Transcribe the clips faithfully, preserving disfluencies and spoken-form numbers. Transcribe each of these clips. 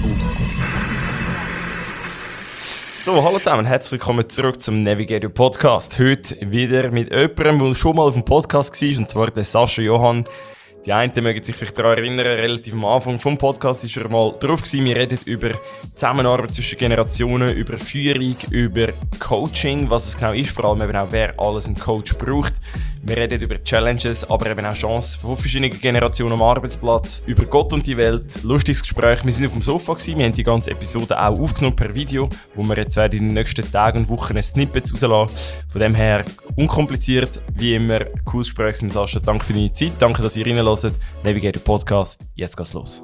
So, hallo zusammen, herzlich willkommen zurück zum Navigator Podcast. Heute wieder mit jemandem, der schon mal auf dem Podcast war, und zwar der Sascha Johann. Die einen mögen sich vielleicht daran erinnern, relativ am Anfang vom Podcast war er mal drauf gewesen. Wir reden über Zusammenarbeit zwischen Generationen, über Führung, über Coaching, was es genau ist, vor allem eben auch, wer alles einen Coach braucht. Wir reden über Challenges, aber eben auch Chancen von verschiedenen Generationen am Arbeitsplatz, über Gott und die Welt, lustiges Gespräch. Wir sind auf dem Sofa gewesen, wir haben die ganze Episode auch aufgenommen per Video, wo wir jetzt werden in den nächsten Tagen und Wochen Snippets rauslassen. Von dem her unkompliziert, wie immer, cooles Gespräch mit Sascha. Danke für deine Zeit, danke, dass ihr reinhört. Navigator Podcast, jetzt geht's los.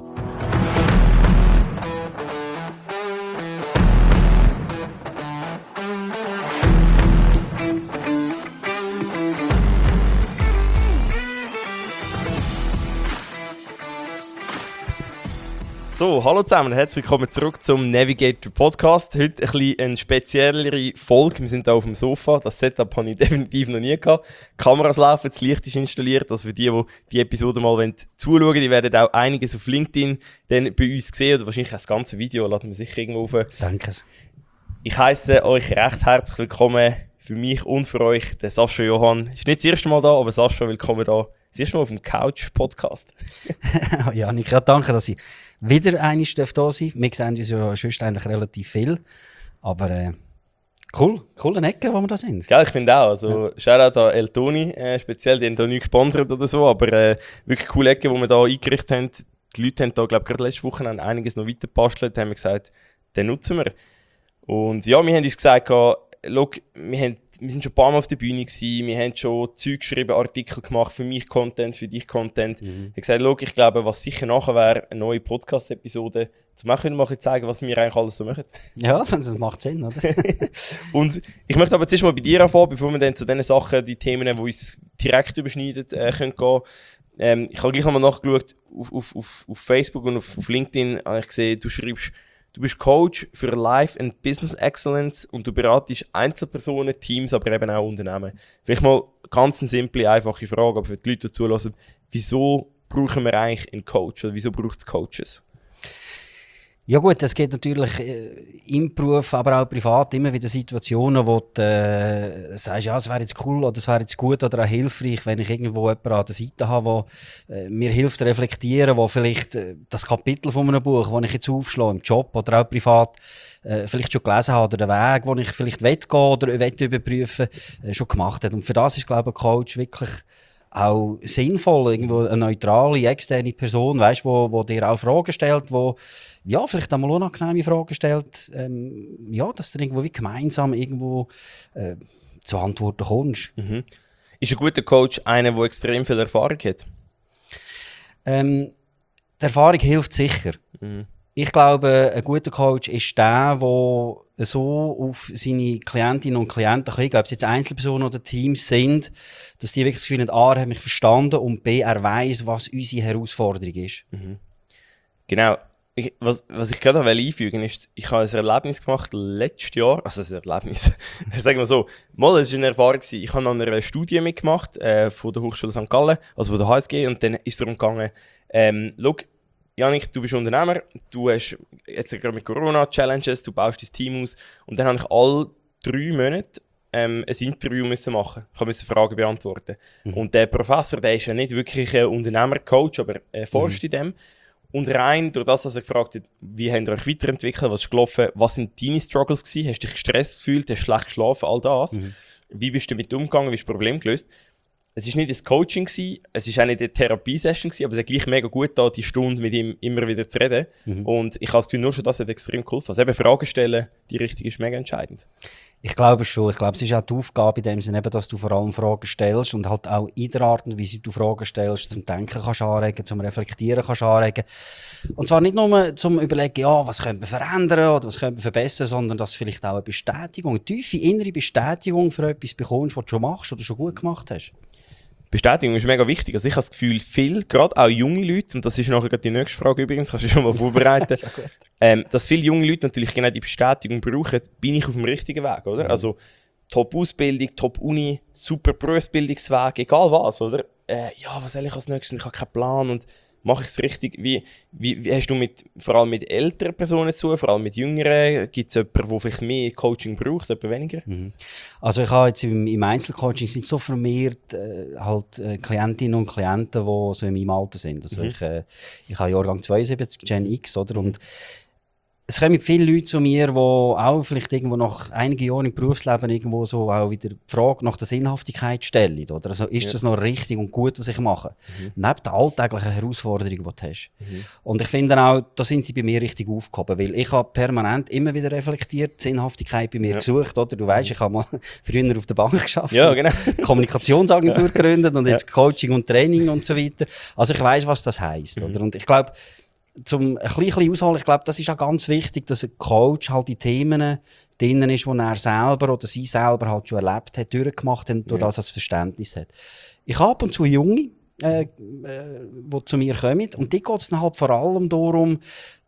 So, hallo zusammen, herzlich willkommen zurück zum Navigator Podcast. Heute ein bisschen eine speziellere Folge. Wir sind hier auf dem Sofa. Das Setup habe ich definitiv noch nie gehabt. Die Kameras laufen, das Licht ist installiert. Also für die, die die Episode mal zuschauen wollen, die werden auch einiges auf LinkedIn dann bei uns sehen. Oder wahrscheinlich auch das ganze Video, laden wir sicher irgendwo auf. Danke. Ich heisse euch recht herzlich willkommen für mich und für euch, der Sascha Johann. Ist nicht das erste Mal da, aber Sascha, willkommen da. Das erste Mal auf dem Couch-Podcast. Ja, ich ja, danke, dass ich wieder einmal da sein darf. Wir sehen uns ja sonst eigentlich relativ viel. Aber äh, cool, coole Ecke, wo wir da sind. Ja, ich finde auch. Also, ja. Shoutout an El Toni, äh, speziell, die haben da nicht gesponsert oder so, aber äh, wirklich coole Ecke, die wir da eingerichtet haben. Die Leute haben da, glaube ich, gerade letzte Woche einiges noch weiter gebastelt, haben wir gesagt, den nutzen wir. Und ja, wir haben uns gesagt, Look, wir, haben, wir sind schon ein paar Mal auf der Bühne gewesen, wir haben schon Zeug geschrieben, Artikel gemacht, für mich Content, für dich Content. Mhm. Ich habe gesagt, look, ich glaube, was sicher nachher wäre, eine neue Podcast-Episode zu machen, mal zeigen, was wir eigentlich alles so machen. Ja, das macht Sinn, oder? Und ich möchte aber zuerst mal bei dir anfangen, bevor wir dann zu den Sachen, die Themen, die uns direkt überschneiden, äh, können gehen. Ähm, ich habe gleich einmal nachgeschaut, auf, auf, auf, auf Facebook und auf, auf LinkedIn habe ich gesehen, du schreibst, du bist Coach für Life and Business Excellence und du beratest Einzelpersonen, Teams, aber eben auch Unternehmen. Vielleicht mal ganz eine simple, einfache Frage, aber für die Leute, die zuhören, wieso brauchen wir eigentlich einen Coach oder wieso braucht es Coaches? Ja gut, es gibt natürlich äh, im Beruf, aber auch privat immer wieder Situationen, wo du äh, sagst, ja, es wäre jetzt cool oder es wäre jetzt gut oder auch hilfreich, wenn ich irgendwo jemanden an der Seite habe, der äh, mir hilft zu reflektieren, wo vielleicht äh, das Kapitel von einem Buch, das ich jetzt aufschlage, im Job oder auch privat, äh, vielleicht schon gelesen habe oder den Weg, den ich vielleicht gehen will oder will überprüfen äh, schon gemacht hat. Und für das ist, glaube ich, ein Coach wirklich auch sinnvoll, irgendwo eine neutrale, externe Person, weißt, wo, wo dir auch Fragen stellt, wo ja, vielleicht einmal unangenehme Fragen stellt, ähm, ja, dass du irgendwo wie gemeinsam irgendwo äh, zu Antworten kommst. Mhm. Ist ein guter Coach einer, der extrem viel Erfahrung hat? Ähm, die Erfahrung hilft sicher. Mhm. Ich glaube, ein guter Coach ist der, der so auf seine Klientinnen und Klienten kann, ob es jetzt Einzelpersonen oder Teams sind, dass die wirklich das Gefühl haben, A, er hat mich verstanden und B, er weiss, was unsere Herausforderung ist. Mhm. Genau. Ich, was, was ich gerade einfügen will, ist, ich habe ein Erlebnis gemacht letztes Jahr, also ein Erlebnis, sagen wir so, mal, es war eine Erfahrung gewesen. Ich habe an einer Studie mitgemacht, äh, von der Hochschule Sankt Gallen, also von der H S G, und dann ist es darum gegangen, ähm, schau, Janik, du bist Unternehmer, du hast jetzt gerade mit Corona Challenges, du baust dein Team aus, und dann habe ich alle drei Monate ähm, ein Interview müssen machen. Ich musste Fragen beantworten. Mhm. Und der Professor, der ist ja nicht wirklich ein Unternehmercoach, aber er forscht mhm. in dem. Und rein durch das, was er gefragt hat, wie habt ihr euch weiterentwickelt, was ist gelaufen, was sind deine Struggles gewesen, hast du dich gestresst gefühlt, hast du schlecht geschlafen, all das. Mhm. Wie bist du damit umgegangen, wie hast du das Problem gelöst? Es war nicht das Coaching gewesen, es war auch nicht eine Therapiesession gewesen, aber es hat gleich mega gut da die Stunde mit ihm immer wieder zu reden. Mhm. Und ich habe das Gefühl, nur schon das hat extrem geholfen. Also eben Fragen stellen, die Richtung ist mega entscheidend. Ich glaube schon. Ich glaube, es ist auch die Aufgabe in dem Sinne, dass du vor allem Fragen stellst und halt auch in der Art und Weise, wie du Fragen stellst, zum Denken kannst anregen, zum Reflektieren kannst anregen. Und zwar nicht nur zum Überlegen, ja, was könnte man verändern oder was könnte man verbessern, sondern dass du vielleicht auch eine Bestätigung, eine tiefe innere Bestätigung für etwas bekommst, was du schon machst oder schon gut gemacht hast. Bestätigung ist mega wichtig. Also ich habe das Gefühl, viel, gerade auch junge Leute, und das ist nachher die nächste Frage übrigens, kannst du schon mal vorbereiten, ähm, dass viele junge Leute natürlich genau die Bestätigung brauchen, bin ich auf dem richtigen Weg, oder? Mhm. Also Top-Ausbildung, Top-Uni, super Berufsbildungsweg, egal was, oder? Äh, ja, was soll ich als nächstes? Ich habe keinen Plan und mache ich es richtig? Wie, wie, wie hast du mit, vor allem mit älteren Personen zu, vor allem mit jüngeren? Gibt es jemanden, der vielleicht mehr Coaching braucht, jemand weniger? Mhm. Also ich habe jetzt im, im Einzelcoaching sind so vermehrt äh, halt äh, Klientinnen und Klienten, die so in meinem Alter sind. Also Mhm. ich, äh, ich habe Jahrgang zweiundsiebzig, Gen X, oder? Und es kommen viele Leute zu mir, die auch vielleicht irgendwo nach einigen Jahren im Berufsleben irgendwo so auch wieder die Frage nach der Sinnhaftigkeit stellen, oder? Also ist Ja. das noch richtig und gut, was ich mache? Mhm. Neben der alltäglichen Herausforderung, die du hast. Mhm. Und ich finde auch, da sind sie bei mir richtig aufgehoben, weil ich habe permanent immer wieder reflektiert, die Sinnhaftigkeit bei mir Ja. gesucht, oder? Du weißt, ich habe mal früher auf der Bank geschafft. Ja, genau. Kommunikationsagentur gegründet und jetzt Coaching und Training und so weiter. Also ich weiss, was das heisst, Mhm. oder? Und ich glaube, zum ein bisschen ausholen, ich glaube, das ist auch ganz wichtig, dass ein Coach halt die Themen drinnen ist, die er selber oder sie selber halt schon erlebt hat, durchgemacht hat und durch Ja. das als Verständnis hat. Ich habe ab und zu Junge, äh, äh, die zu mir kommen und die geht es dann halt vor allem darum,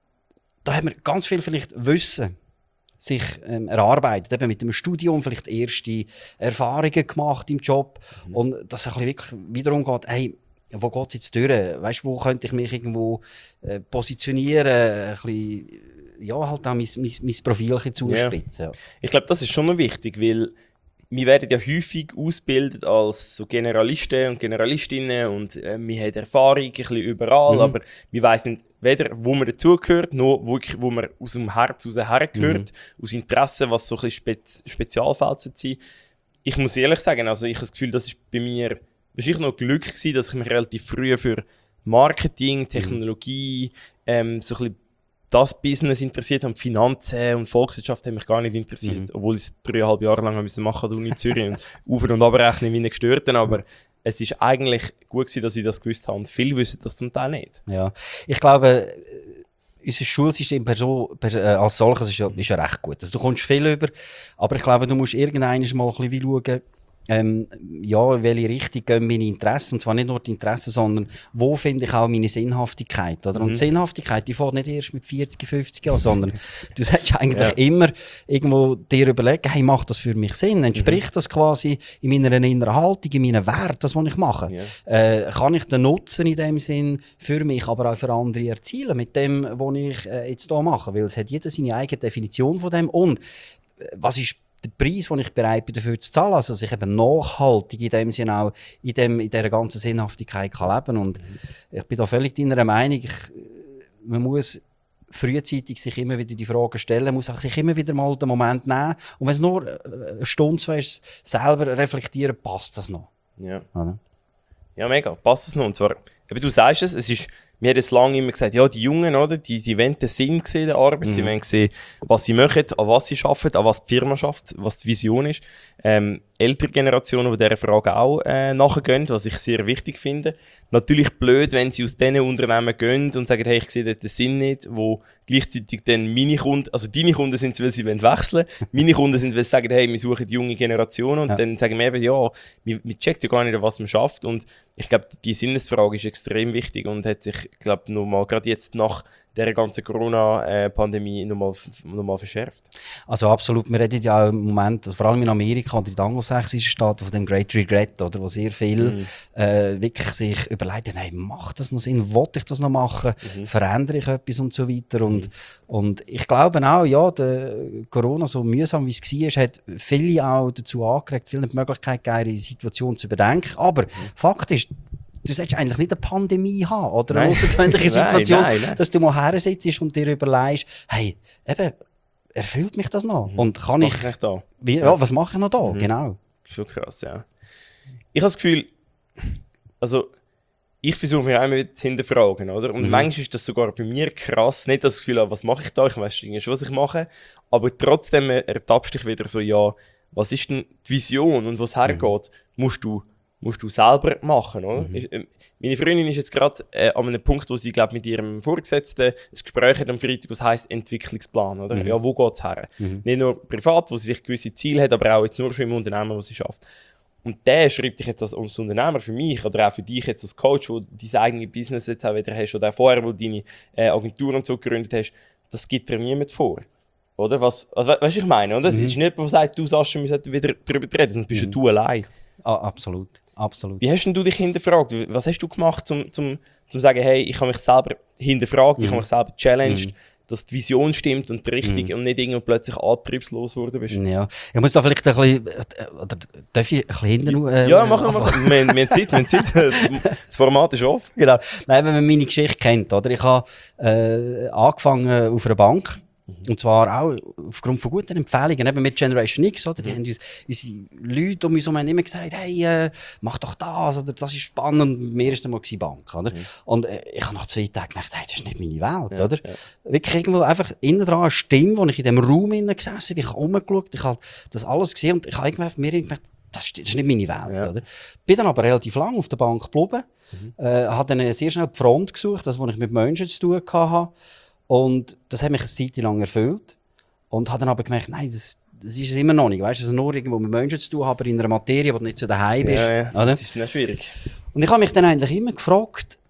da haben wir ganz viel vielleicht Wissen sich ähm, erarbeitet, eben mit dem Studium vielleicht erste Erfahrungen gemacht im Job Mhm. und dass es ein bisschen wirklich wiederum geht, hey, wo geht es jetzt durch? Weißt, wo könnte ich mich irgendwo äh, positionieren, ein bisschen, ja, halt auch mein, mein, mein Profil ein bisschen zuspitzen. Ja. Ich glaube, das ist schon noch wichtig, weil wir werden ja häufig ausgebildet als so Generalisten und Generalistinnen und äh, wir haben Erfahrung ein bisschen überall, Mhm. aber wir weiss nicht weder, wo man dazugehört, noch wirklich, wo man aus dem Herz raus hergehört, Mhm. aus Interesse, was so ein bisschen Spez Spezialfälle sein. Ich muss ehrlich sagen, also ich habe das Gefühl, das ist bei mir wahrscheinlich noch Glück gewesen, dass ich mich relativ früh für Marketing, Technologie, ähm, so ein bisschen das Business interessiert habe. Finanzen und Volkswirtschaft haben mich gar nicht interessiert. Mhm. Obwohl ich es dreieinhalb Jahre lang machen musste an der Uni Zürich und auf- und abrechnen wie eine Gestörten. Aber es ist eigentlich gut gewesen, dass ich das gewusst habe. Und viele wissen das zum Teil nicht. Ja. Ich glaube, äh, unser Schulsystem per so, per, äh, als solches ist ja, ist ja recht gut. Also, du kommst viel über, aber ich glaube, du musst irgendwann mal ein bisschen wie schauen, ähm, ja, in welche Richtung gehen meine Interessen. Und zwar nicht nur die Interessen, sondern wo finde ich auch meine Sinnhaftigkeit. Oder? Und Mhm. Sinnhaftigkeit, die fährt nicht erst mit vierzig, fünfzig Jahren, sondern du solltest eigentlich Ja. immer irgendwo dir überlegen, hey, macht das für mich Sinn? Entspricht das quasi in meiner inneren Haltung, in meinen Werten, das, was ich mache? Ja. Äh, kann ich den Nutzen in dem Sinn für mich, aber auch für andere erzielen mit dem, was ich äh, jetzt hier mache? Weil es hat jeder seine eigene Definition von dem. Und äh, was ist der Preis, den ich bereit bin, dafür zu zahlen, also dass ich eben nachhaltig in dem Sinne auch in, dem, in dieser ganzen Sinnhaftigkeit kann leben. Und ich bin da völlig deiner Meinung, ich, man muss frühzeitig sich immer wieder die Fragen stellen, muss auch sich immer wieder mal den Moment nehmen. Und wenn es nur äh, eine Stunde so ist, selber reflektieren, passt das noch. Ja. Oder? Ja, mega. Passt es noch. Und zwar, eben, du sagst es, es ist, wir haben jetzt lange immer gesagt, ja, die Jungen, oder, die, die wollen den Sinn sehen der Arbeit, Mhm. sie wollen sehen, was sie machen, an was sie arbeiten, an was die Firma schafft, was die Vision ist. Ähm, ältere Generationen, die dieser Frage auch äh, nachgehen, was ich sehr wichtig finde. Natürlich blöd, wenn sie aus diesen Unternehmen gehen und sagen, hey, ich sehe dort den Sinn nicht, wo gleichzeitig dann meine Kunden, also deine Kunden sind es, weil sie wollen wechseln, meine Kunden sind, weil sie sagen, hey, wir suchen die junge Generation und Ja. dann sagen wir eben, ja, wir, wir checken ja gar nicht, was man schafft und ich glaube, die Sinnesfrage ist extrem wichtig und hat sich, ich glaube, nochmal, gerade jetzt nach der ganzen Corona-Pandemie nochmal noch mal verschärft. Also absolut, wir reden ja auch im Moment, also vor allem in Amerika oder in den angelsächsischen Staaten, von dem Great Regret, oder, wo sehr viel Mhm. äh, wirklich sich überlegen, hey, macht das noch Sinn, will ich das noch machen, Mhm. verändere ich etwas und so weiter. Und, und ich glaube auch, ja, der Corona, so mühsam wie es war, hat viele auch dazu angeregt, vielen die Möglichkeit gegeben, die Situation zu überdenken. Aber Fakt ist, du solltest eigentlich nicht eine Pandemie haben oder eine Nein. außergewöhnliche Nein, Situation, nein, nein. dass du mal her sitzt und dir überlegst, hey, eben, erfüllt mich das noch? Und kann Was ich, mache ich eigentlich da? wie, ja, was mache ich noch da? Mhm. Genau. Schon krass, ja. Ich habe das Gefühl, also ich versuche mich auch immer zu hinterfragen, oder? Und Mhm. manchmal ist das sogar bei mir krass, nicht das Gefühl, ah, was mache ich da, ich weiß irgendwie schon, was ich mache, aber trotzdem ertappst du dich wieder so, ja, was ist denn die Vision und wo es hergeht, musst du musst du selber machen, oder? Mhm. Ich, äh, meine Freundin ist jetzt gerade äh, an einem Punkt, wo sie, glaube mit ihrem Vorgesetzten ein Gespräch hat am Freitag, was heisst Entwicklungsplan, oder? Mhm. Ja, wo geht es her? Mhm. Nicht nur privat, wo sie vielleicht gewisse Ziele hat, aber auch jetzt nur schon im Unternehmen, wo sie schafft. Und der schreibt dich jetzt als, als Unternehmer für mich oder auch für dich jetzt als Coach, wo du dein eigenes Business jetzt auch wieder hast oder auch vorher, wo du deine äh, Agentur und so gegründet hast, das gibt dir niemand vor. Oder? Was, also, we weißt du, ich meine, oder? Es Mhm. ist nicht jemand, der sagt, du Sascha, wir sollten wieder darüber reden, sonst bist Mhm. du allein. Ah, absolut. absolut. Wie hast denn du dich hinterfragt? Was hast du gemacht, um zum, zum sagen, hey, ich habe mich selber hinterfragt, mhm. ich habe mich selber challenged, mhm. dass die Vision stimmt und richtig mhm. und nicht irgendwie plötzlich antriebslos geworden bist? Ja, ich muss da vielleicht ein bisschen, oder darf ich ein bisschen hinten äh, Ja, mach noch, wir, wir haben Zeit, wir haben Zeit, das Format ist offen. Genau. Nein, wenn man meine Geschichte kennt, oder? Ich habe äh, angefangen auf einer Bank. Und zwar auch aufgrund von guten Empfehlungen, eben mit Generation X, oder? Die mhm. haben uns, unsere Leute um uns herum haben immer gesagt, hey, äh, mach doch das, oder das ist spannend. Und mir war dann mal Bank, oder? Mhm. Und äh, ich habe nach zwei Tagen gemerkt, hey, das ist nicht meine Welt, ja, oder? Ja. Wirklich irgendwo einfach innen dran eine Stimme, wo ich in diesem Raum innen gesessen bin, ich habe rumgeschaut, ich habe das alles gesehen und ich habe irgendwie mir gemerkt, das ist, das ist nicht meine Welt, ja. oder? Bin dann aber relativ lang auf der Bank geblieben, mhm. äh, habe dann sehr schnell die Front gesucht, das, was ich mit Menschen zu tun hatte. Und das hat mich eine Zeit lang erfüllt. Und habe dann aber gemerkt, nein, das, das ist es immer noch nicht. Weißt du, also nur irgendwo mit Menschen zu tun haben, aber in einer Materie, wo du nicht so daheim bist. Ja, ja. Das ist nicht schwierig. Und ich habe mich dann eigentlich immer gefragt,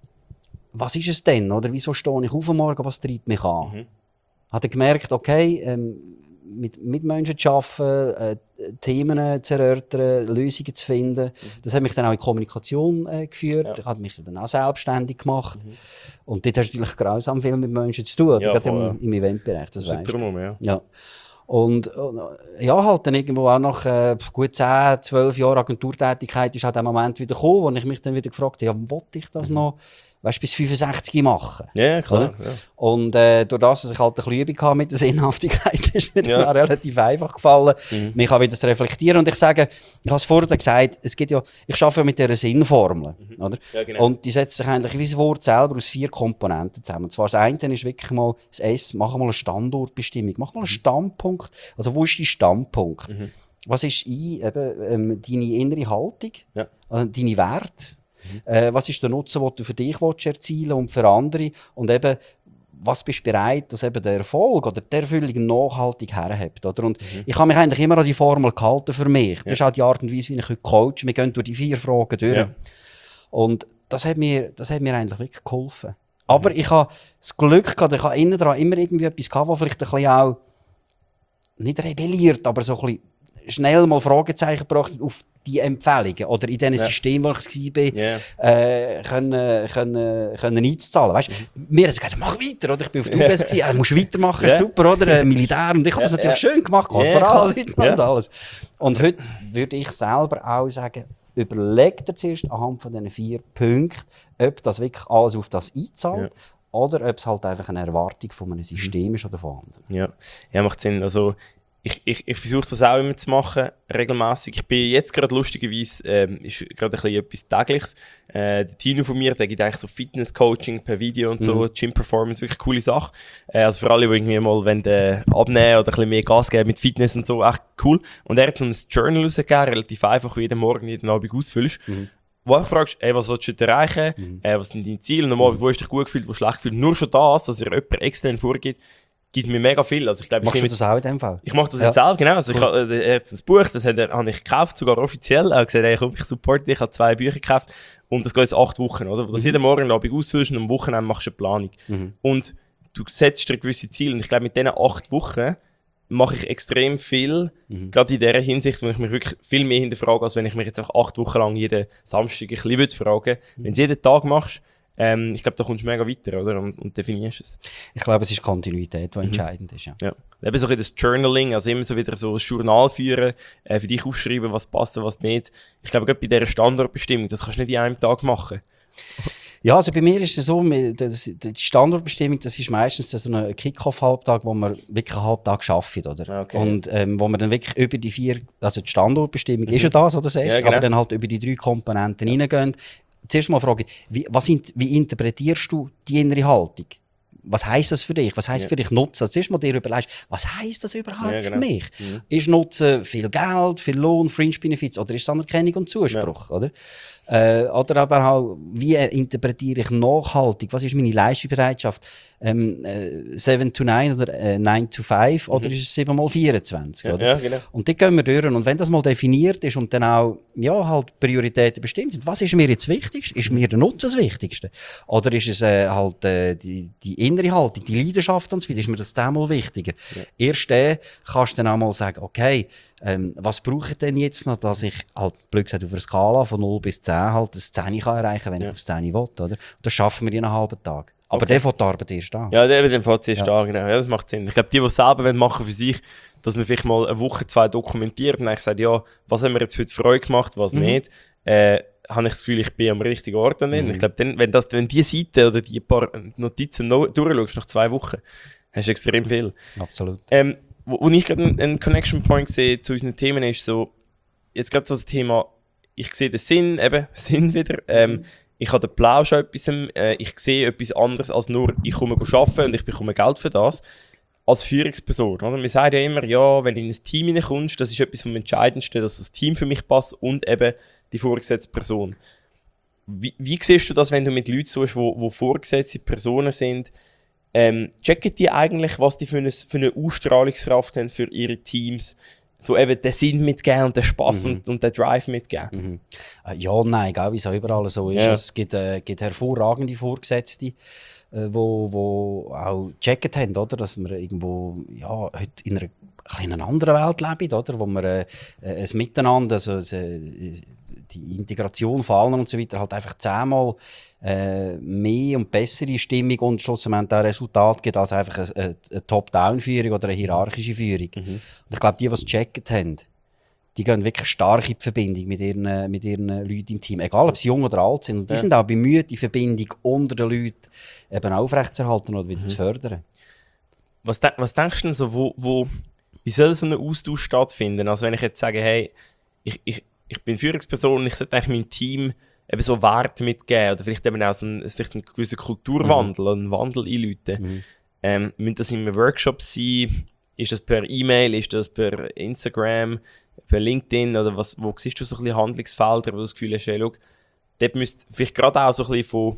was ist es denn? Oder wieso stehe ich auf am Morgen, was treibt mich an? Mhm. Habe gemerkt, okay, ähm, mit, mit Menschen zu arbeiten, äh, Themen zu erörtern, Lösungen zu finden. Mhm. Das hat mich dann auch in Kommunikation äh, geführt. Ja. Ich habe mich dann auch selbstständig gemacht. Mhm. Und dort hast du natürlich grausam viel mit Menschen zu tun, ja, voll, im, im Eventbereich, das, das weißt du. Ja. Ja. Und ja, halt dann irgendwo auch nach äh, gut zehn, zwölf Jahren Agenturtätigkeit ist auch der Moment wieder gekommen, wo ich mich dann wieder gefragt habe, ja, wollte ich das mhm. noch, weißt, bis fünfundsechzig machen? Ja, klar. Ja. Und äh, durch das, dass ich halt eine Übung hatte mit der Sinnhaftigkeit, ist mir ja. dann relativ einfach gefallen, mhm. mich auch wieder zu reflektieren. Und ich sage, ich habe es vorher gesagt, es gibt ja, ich arbeite ja mit dieser Sinnformel. Mhm. Oder? Ja, genau. Und die setzt sich eigentlich wie das Wort selber aus vier Komponenten zusammen. Und zwar das eine ist wirklich mal das S, mach mal eine Standortbestimmung, mach mal einen mhm. Standpunkt. Also wo ist dein Standpunkt? Mhm. Was ist ein, eben, ähm, deine innere Haltung, ja. also deine Werte? Mhm. Äh, was ist der Nutzen, den du für dich erzielen willst und für andere? Und eben, was bist du bereit, dass eben der Erfolg oder die Erfüllung nachhaltig herhebt? Oder? Und mhm. ich habe mich eigentlich immer an die Formel gehalten für mich. Das ja. ist auch die Art und Weise, wie ich heute coache. Wir gehen durch die vier Fragen durch. Ja. Und das hat, mir, das hat mir eigentlich wirklich geholfen. Aber mhm. ich habe das Glück gehabt, ich habe innen dran immer irgendwie etwas gehabt, was vielleicht ein bisschen auch nicht rebelliert, aber so ein bisschen schnell mal Fragezeichen gebracht auf die Empfehlungen oder in diesen ja. Systemen, wo ich war, yeah. äh, können, können, können einzuzahlen. Weißt? Mhm. Mir hat gesagt, mach weiter, oder? Ich bin auf der U B S, ja, du musst weitermachen, yeah. super, oder? Äh, Militär, und ich habe das natürlich yeah. schön gemacht, Korporal yeah, yeah. und alles. Und heute würde ich selber auch sagen, überleg dir zuerst anhand von diesen vier Punkten, ob das wirklich alles auf das einzahlt. Yeah. Oder ob es halt einfach eine Erwartung von einem System mhm. ist oder von anderen. Ja, ja, macht Sinn. Also, ich, ich, ich versuche das auch immer zu machen, regelmäßig. Ich bin jetzt gerade lustigerweise, ähm, ist gerade ein bisschen etwas Tägliches. Äh, der Tino von mir, der gibt eigentlich so Fitness-Coaching per Video und so, mhm. Gym-Performance, wirklich coole Sache. Äh, also für alle, die irgendwie mal wollen, äh, abnehmen oder ein bisschen mehr Gas geben mit Fitness und so, echt cool. Und er hat so ein Journal rausgegeben, relativ einfach, wie jeden Morgen, jeden Abend ausfüllst. Mhm. Wo du fragst, ey, was willst du heute erreichen? Mhm. Äh, was sind deine Ziele? Und am Abend, wo hast du dich gut gefühlt, wo schlecht gefühlt? Nur schon das, dass er jemand extern vorgibt, gibt mir mega viel. Also ich glaub, Machst ich du das auch in dem Fall? Ich mache das ja. jetzt selber, genau. Also cool. ich, äh, er hat ein Buch, das hat er, habe ich gekauft, sogar offiziell. Er hat gesagt, ey, komm, ich supporte dich, ich habe zwei Bücher gekauft. Und das geht jetzt acht Wochen, oder? Wo du das mhm. jeden Morgen Abend ausführst und am Wochenende machst du eine Planung. Mhm. Und du setzt dir gewisse Ziele. Und ich glaube, mit diesen acht Wochen mache ich extrem viel, mhm. gerade in dieser Hinsicht, wo ich mich wirklich viel mehr hinterfrage, als wenn ich mich jetzt auch acht Wochen lang jeden Samstag ein bisschen fragen würde. Mhm. Wenn du es jeden Tag machst, ähm, ich glaube, da kommst du mega weiter, oder? Und, und definierst es. Ich glaube, es ist Kontinuität, die mhm. entscheidend ist. Ja. Ja. Eben so ein bisschen das Journaling, also immer so wieder so ein Journal führen, äh, für dich aufschreiben, was passt und was nicht. Ich glaube, gerade bei dieser Standortbestimmung, das kannst du nicht in einem Tag machen. Ja, also bei mir ist es so, die Standortbestimmung, das ist meistens so ein Kick-Off-Halbtag, wo man wirklich einen Halbtag arbeitet, oder? Okay. Und ähm, wo man dann wirklich über die vier, also die Standortbestimmung mhm. ist ja das, oder das ja, genau. aber dann halt über die drei Komponenten ja. reingehen. Zuerst mal fragen, wie, was, wie interpretierst du die innere Haltung? Was heisst das für dich? Was heisst ja. für dich Nutzen? Also zuerst mal dir überlegst, was heisst das überhaupt ja, genau. für mich? Mhm. Ist Nutzen viel Geld, viel Lohn, Fringe Benefits oder ist es Anerkennung und Zuspruch? Ja. Oder? Äh, oder aber auch, wie interpretiere ich nachhaltig? Was ist meine Leistungsbereitschaft? ähm, äh, seven to nine oder äh, nine to five mhm. oder ist es sieben mal vierundzwanzig? Ja, oder? ja, genau. Und die gehen wir durch. Und wenn das mal definiert ist und dann auch ja, halt Prioritäten bestimmt sind, was ist mir jetzt wichtigst? Ist mir der Nutzen das Wichtigste? Oder ist es äh, halt äh, die, die innere Haltung, die Leidenschaft und so weiter? Ist mir das zehnmal wichtiger? Ja. Erst dann kannst du dann auch mal sagen, okay, ähm, was brauche ich denn jetzt noch, dass ich halt, blöd gesagt, auf einer Skala von null bis zehn halt das zehn kann erreichen kann, wenn ja. ich auf zehn will, oder? Und das schaffen wir in einem halben Tag. Aber okay. der fängt die Arbeit erst an. Ja, der fängt erst ja. an, genau. Ja, das macht Sinn. Ich glaube, die, die es selber machen für sich, dass man vielleicht mal eine Woche, zwei dokumentiert und dann sagt, ja, was haben wir jetzt heute Freude gemacht, was mhm. nicht, äh, habe ich das Gefühl, ich bin am richtigen Ort. Mhm. Ich glaube, wenn, das, wenn die Seite oder die paar Notizen no, durchschaust, nach zwei Wochen, hast du extrem viel. Absolut. Ähm, wo, wo ich gerade einen Connection Point sehe zu unseren Themen, ist so, jetzt gerade so das Thema, ich sehe den Sinn, eben, Sinn wieder, ähm, mhm. ich habe den Plausch an etwas, äh, ich sehe etwas anderes als nur, ich komme arbeiten und ich bekomme Geld für das. Als Führungsperson, oder? Wir sagen ja immer, ja, wenn du in ein Team hineinkommst, das ist etwas vom Entscheidendsten, dass das Team für mich passt und eben die vorgesetzte Person. Wie, wie siehst du das, wenn du mit Leuten suchst, wo, wo vorgesetzte Personen sind? Ähm, checken die eigentlich, was die für eine, für eine Ausstrahlungskraft haben für ihre Teams? So eben den Sinn mitgeben und den Spass mhm. und, und den Drive mitgeben? Mhm. Ja, nein, egal wie es auch überall so ist. Ja. Es gibt, äh, gibt hervorragende Vorgesetzte, äh, wo, wo auch gecheckt haben, oder? Dass wir irgendwo ja, heute in einer kleinen anderen Welt leben, oder? Wo wir äh, ein Miteinander, also äh, die Integration von allen und so weiter, halt einfach zehnmal äh, mehr und bessere Stimmung und schlussendlich auch Resultat gibt als einfach eine, eine, eine Top-Down-Führung oder eine hierarchische Führung. Mhm. Und ich glaube, die, die es gecheckt haben, die gehen wirklich stark in die Verbindung mit ihren, mit ihren Leuten im Team. Egal, ob sie jung oder alt sind. Und die ja. sind auch bemüht, die Verbindung unter den Leuten eben aufrechtzuerhalten oder wieder mhm. zu fördern. Was, de- was denkst du denn so, wo, wo, wie soll so ein Austausch stattfinden? Also wenn ich jetzt sage, hey, ich, ich, ich bin Führungsperson und ich sollte eigentlich meinem Team eben so Werte mitgeben oder vielleicht eben auch so ein, vielleicht einen gewissen Kulturwandel, mhm. einen Wandel einläuten. Mhm. Ähm, müssen das in einem Workshop sein? Ist das per E-Mail? Ist das per Instagram? Per LinkedIn? Oder was, wo siehst du so ein bisschen Handlungsfelder, wo du das Gefühl hast, hey, schau, dort müsste vielleicht gerade auch so ein bisschen von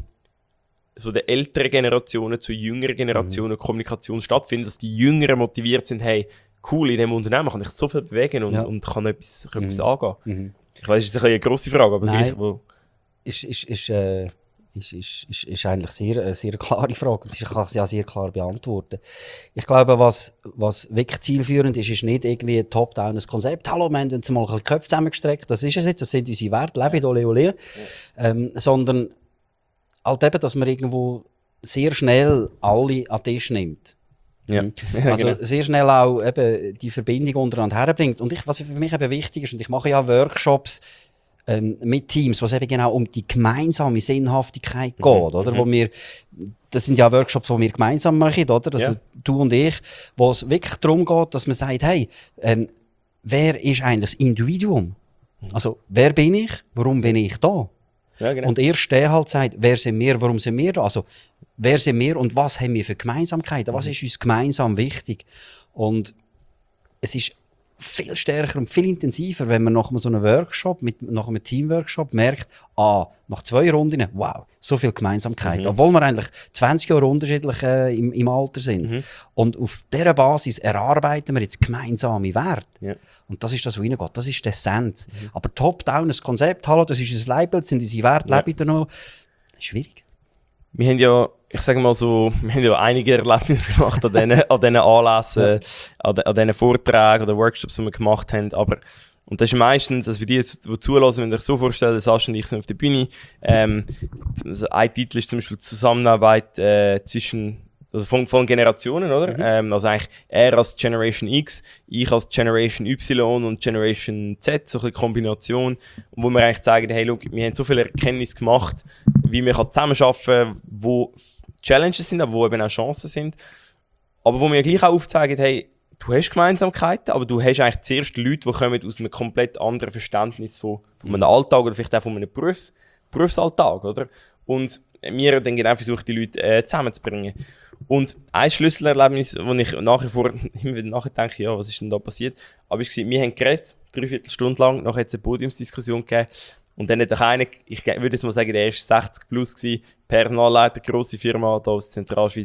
so den älteren Generationen zu jüngeren Generationen mhm. Kommunikation stattfinden, dass die Jüngeren motiviert sind, hey, cool, in diesem Unternehmen kann ich so viel bewegen und, ja. und kann etwas, kann mhm. etwas angehen. Mhm. Ich weiss, das ist eine grosse Frage, aber Nein. gleich, wo... Ist, ist, ist, äh, ist, ist, ist, ist eigentlich sehr, eine sehr klare Frage und ich kann sie auch sehr klar beantworten. Ich glaube, was, was wirklich zielführend ist, ist nicht irgendwie ein top-down Konzept. Hallo, wir haben uns mal ein bisschen die Köpfe zusammengestreckt, das ist es jetzt, das sind unsere Werte, lebe, ja. ole, ole. Ja. Ähm, sondern halt eben, dass man irgendwo sehr schnell alle an den Tisch nimmt. Ja. Also genau. sehr schnell auch eben die Verbindung untereinander herbringt. Und ich, was für mich eben wichtig ist, und ich mache ja Workshops ähm, mit Teams, was eben genau um die gemeinsame Sinnhaftigkeit geht, mhm. oder? Mhm. Wo wir, das sind ja Workshops, die wir gemeinsam machen, oder? Also ja. du und ich, wo es wirklich darum geht, dass man sagt, hey, ähm, wer ist eigentlich das Individuum? Mhm. Also, wer bin ich? Warum bin ich da? Ja, genau. Und erst der halt sagt, wer sind wir, warum sind wir da? Also, wer sind wir und was haben wir für Gemeinsamkeiten? Was mhm. ist uns gemeinsam wichtig? Und es ist viel stärker und viel intensiver, wenn man nach so einem Workshop, mit, nach einem Teamworkshop merkt, ah, nach zwei Runden, wow, so viel Gemeinsamkeit. Mhm. Obwohl wir eigentlich zwanzig Jahre unterschiedlich äh, im, im Alter sind. Mhm. Und auf dieser Basis erarbeiten wir jetzt gemeinsame Werte. Ja. Und das ist das, was reingeht. Das ist der Essenz. Mhm. Aber top-down, ein Konzept, hallo, das ist ein Label, das sind unsere Werte, ja. lebe ich da noch. Das ist schwierig. Wir haben ja, ich sage mal so, wir haben ja einige Erlebnisse gemacht an diesen, an diesen Anlässen, ja. an, an diesen Vorträgen oder Workshops, die wir gemacht haben. Aber, und das ist meistens, also für die, die zulassen, wenn ihr euch so vorstellt, Sascha und ich sind auf der Bühne. Ähm, also ein Titel ist zum Beispiel Zusammenarbeit äh, zwischen, also von, von Generationen, oder? Mhm. Ähm, also eigentlich er als Generation X, ich als Generation Y und Generation Z, so eine Kombination, wo wir eigentlich sagen, hey, look, wir haben so viel Erkenntnis gemacht, wie wir zusammenarbeiten können, wo Challenges sind, aber wo eben auch Chancen sind. Aber wo wir gleich auch aufzeigen, hey, du hast Gemeinsamkeiten, aber du hast eigentlich zuerst Leute, die kommen aus einem komplett anderen Verständnis von, von einem Alltag oder vielleicht auch von einem Berufs, Berufsalltag, oder? Und wir haben dann genau versucht, die Leute äh, zusammenzubringen. Und ein Schlüsselerlebnis, wo ich nach wie vor immer wieder nachdenke, ja, was ist denn da passiert? Aber ich war, wir haben geredet, dreiviertel Stunde lang, nachher hat es eine Podiumsdiskussion gegeben. Und dann hat auch einer, ich würde jetzt mal sagen, der war sechzig plus gewesen, Personalleiter, grosse Firma hier aus der Zentralschweiz.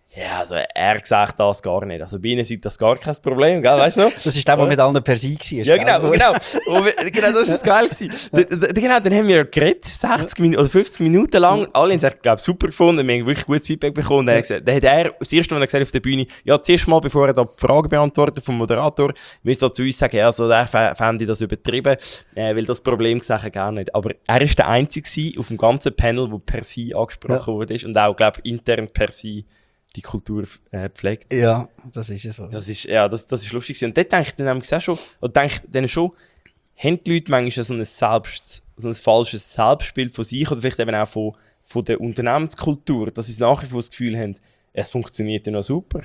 Ja, also er sagt das gar nicht. Also bei ihnen ist das gar kein Problem, gell, weißt du noch? Das ist der, der mit allen per se war. Ja, genau, genau. Und wir, genau, das war das geil gewesen. Da, da, genau, dann haben wir geredet, sechzig Minuten oder fünfzig Minuten lang. Alle haben es, glaube super gefunden. Wir haben wirklich gutes Feedback bekommen. Dann, ja. Dann hat er, das erste, was er gesagt auf der Bühne, ja, zuerst mal, bevor er da die Frage beantwortet vom Moderator, müsste er zu uns sagen, ja, also, der fände das übertrieben, äh, weil das Problem gesagt gar nicht. Aber er war der Einzige auf dem ganzen Panel, der per se angesprochen ja. wurde. Und auch, glaube ich, intern per se die Kultur äh, pflegt. Ja, das ist es so. Das ist, ja, das, das ist lustig. Und dort denke ich dann auch schon, oder denke ich dann schon, haben die Leute manchmal so ein, Selbst, so ein falsches Selbstbild von sich oder vielleicht eben auch von, von der Unternehmenskultur, dass sie nach wie vor das Gefühl haben, es funktioniert ja noch super.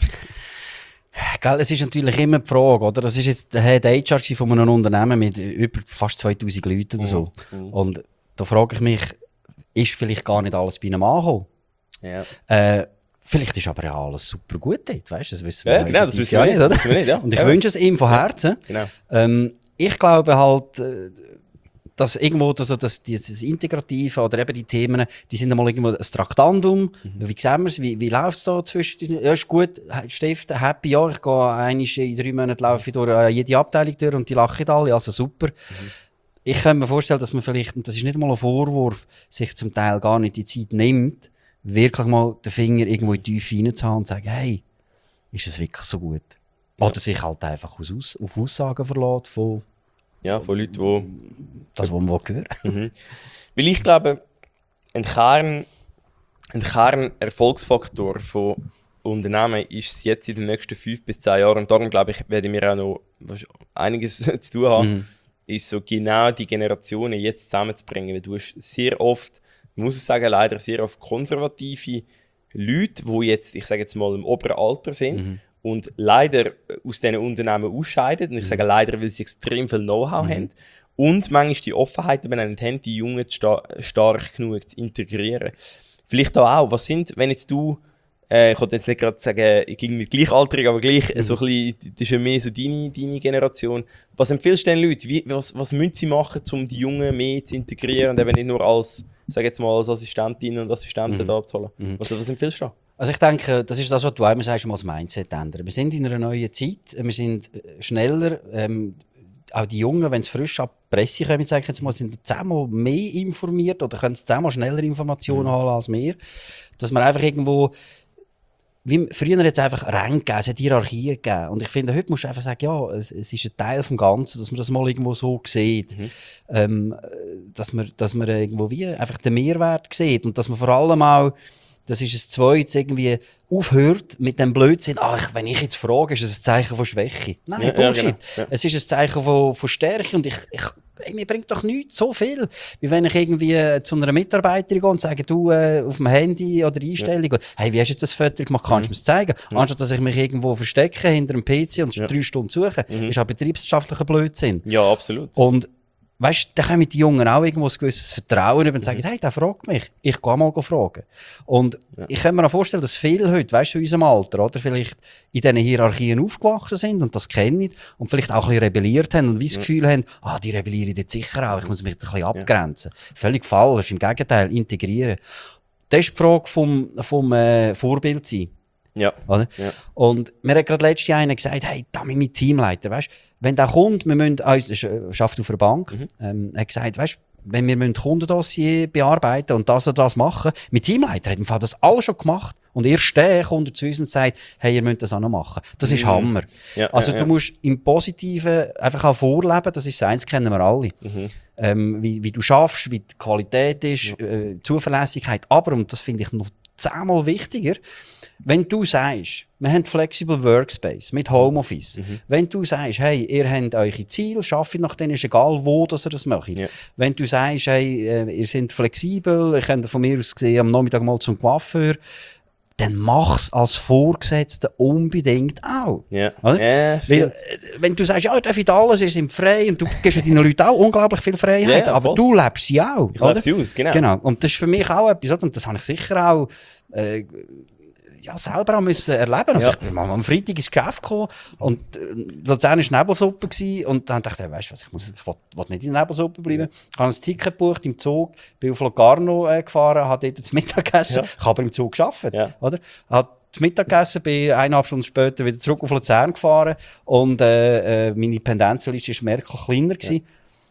Gell, es ist natürlich immer die Frage, oder? Das ist jetzt der Head H R von einem Unternehmen mit über fast zweitausend Leuten oder so. Mhm. Und da frage ich mich, ist vielleicht gar nicht alles bei einem angekommen? Ja. Äh, Vielleicht ist aber ja alles super gut dort, weißt du? Das wissen wir ja, genau, das wissen wir nicht, oder? Das wir nicht, ja. Und ich ja. wünsche es ihm von Herzen. Genau. Ähm, ich glaube halt, dass irgendwo also das, dieses Integrative oder eben die Themen, die sind einmal irgendwo ein Traktandum. Mhm. Wie sehen wir es? Wie, wie läuft es da zwischen? Ja, ist gut. Steff, happy, ja. Ich gehe einmal in drei Monaten laufe ich durch jede Abteilung durch und die lachen alle. Also super. Mhm. Ich kann mir vorstellen, dass man vielleicht, und das ist nicht mal ein Vorwurf, sich zum Teil gar nicht die Zeit nimmt, wirklich mal den Finger irgendwo in die Tiefe reinzuhauen und zu sagen, hey, ist es wirklich so gut? Ja. Oder sich halt einfach aus, auf Aussagen verlässt von... Ja, von Leuten, die... Das, was man hören will. Mhm. Weil ich glaube, ein Kern, ein Kern-Erfolgsfaktor von Unternehmen ist es jetzt in den nächsten fünf bis zehn Jahren, und darum glaube ich, werden wir auch noch einiges zu tun haben, mhm. ist so genau die Generationen jetzt zusammenzubringen. Weil du hast sehr oft, ich muss es sagen, leider sehr oft konservative Leute, die jetzt, ich sage jetzt mal, im oberen Alter sind mhm. und leider aus diesen Unternehmen ausscheiden. Und ich sage leider, weil sie extrem viel Know-how mhm. haben. Und manchmal die Offenheit eben haben, die Jungen sta- stark genug zu integrieren. Vielleicht auch, was sind, wenn jetzt du, äh, ich wollte jetzt nicht gerade sagen, ich klinge nicht gleichaltrig, aber gleich, mhm. so ein bisschen, das ist ja mehr so deine, deine Generation. Was empfiehlst du den Leuten? Wie, was, was müssen sie machen, um die Jungen mehr zu integrieren und eben nicht nur als, sag jetzt mal, als Assistentinnen und Assistenten mhm. da abzuholen? Mhm. Was, was empfiehlst du da? Also ich denke, das ist das, was du einmal sagst, um das Mindset ändern. Wir sind in einer neuen Zeit, wir sind schneller, ähm, auch die Jungen, wenn sie frisch ab die Presse kommen, sage ich jetzt mal, sind zehnmal mehr informiert oder können zehnmal schneller Informationen mhm. haben als wir. Dass man einfach irgendwo, wie früher hat es einfach Ränge gegeben, es hat Hierarchien gegeben. Und ich finde, heute musst du einfach sagen, ja, es, es ist ein Teil vom Ganzen, dass man das mal irgendwo so sieht. Mhm. Ähm, dass man, dass man irgendwo wie einfach den Mehrwert sieht und dass man vor allem auch, das ist das Zweite, irgendwie aufhört mit dem Blödsinn, ach, wenn ich jetzt frage, ist es ein Zeichen von Schwäche. Nein, ja, Bullshit. Ja, genau. Ja. Es ist ein Zeichen von, von Stärke und ich, ich, ey, mir bringt doch nichts so viel, wie wenn ich irgendwie zu einer Mitarbeiterin gehe und sage, du, äh, auf dem Handy oder Einstellung, ja. hey, wie hast du jetzt das Foto gemacht, kannst du mhm. mir das zeigen? Ja. Anstatt dass ich mich irgendwo verstecke hinter einem P C und ja. drei Stunden suche, mhm. ist auch betriebswirtschaftlicher Blödsinn. Ja, absolut. Und weißt du, da kommen die Jungen auch irgendwo ein gewisses Vertrauen über und sagen, mhm. hey, der fragt mich, ich gehe mal fragen. Und ja. ich kann mir auch vorstellen, dass viele heute, weißt du, in unserem Alter, oder vielleicht in diesen Hierarchien aufgewachsen sind und das kennen und vielleicht auch ein bisschen rebelliert haben und wie das ja. Gefühl haben, ah, die rebellieren jetzt sicher auch, ich muss mich jetzt ein bisschen abgrenzen. Ja. Völlig falsch, im Gegenteil, integrieren. Das ist die Frage vom, vom äh, Vorbild sein. Ja. Oder? Ja. Und mir hat gerade letztes Jahr einer gesagt, hey, da mit meinem Teamleiter, weißt, wenn der kommt, wir müssen uns, er arbeitet auf einer Bank, mhm. ähm, er hat gesagt, weißt, wenn wir Kundendossier bearbeiten und das oder das machen, mein Teamleiter hat im Fall das alles schon gemacht und erst der kommt zu uns und sagt, hey, ihr müsst das auch noch machen. Das ist mhm. Hammer. Ja, also ja, du ja. musst im Positiven einfach auch vorleben, das ist das eins, kennen wir alle. Mhm. Ähm, wie, wie du schaffst, wie die Qualität ist, ja. äh, Zuverlässigkeit, aber, und das finde ich noch zehnmal wichtiger, wenn du sagst, wir haben Flexible Workspace mit Homeoffice. Mhm. Wenn du sagst, hey, ihr habt eure Ziele, arbeitet nach denen, ist egal, wo dass ihr das macht. Ja. Wenn du sagst, hey, äh, ihr seid flexibel, ihr könnt von mir aus gesehen am Nachmittag mal zum Coiffeur, dann mach's als Vorgesetzter unbedingt auch. Ja. Ja, weil, äh, wenn du sagst, ja, ihr dürft alles, ihr seid frei und du gibst deinen Leuten auch unglaublich viel Freiheit, ja, aber du lebst sie auch. Ich lebe sie aus, genau. genau. Und das ist für mich auch etwas, und das habe ich sicher auch äh, ja, selber auch müssen erleben. Also ja. Ich bin am Freitag ins Geschäft gekommen und äh, Luzern war Nebelsuppe gewesen, und dann dachte ich, weißt du was, ich, muss, ich will, will nicht in der Nebelsuppe bleiben. Ich habe ein Ticket gebucht im Zug, bin auf Locarno äh, gefahren, habe dort das Mittag gegessen, ja. ich habe aber im Zug gearbeitet. Ja. Oder? Habe zu Mittag gegessen, bin eineinhalb Stunden später wieder zurück auf Luzern gefahren und äh, äh, meine Pendenzliste war merklich kleiner gewesen. Ja.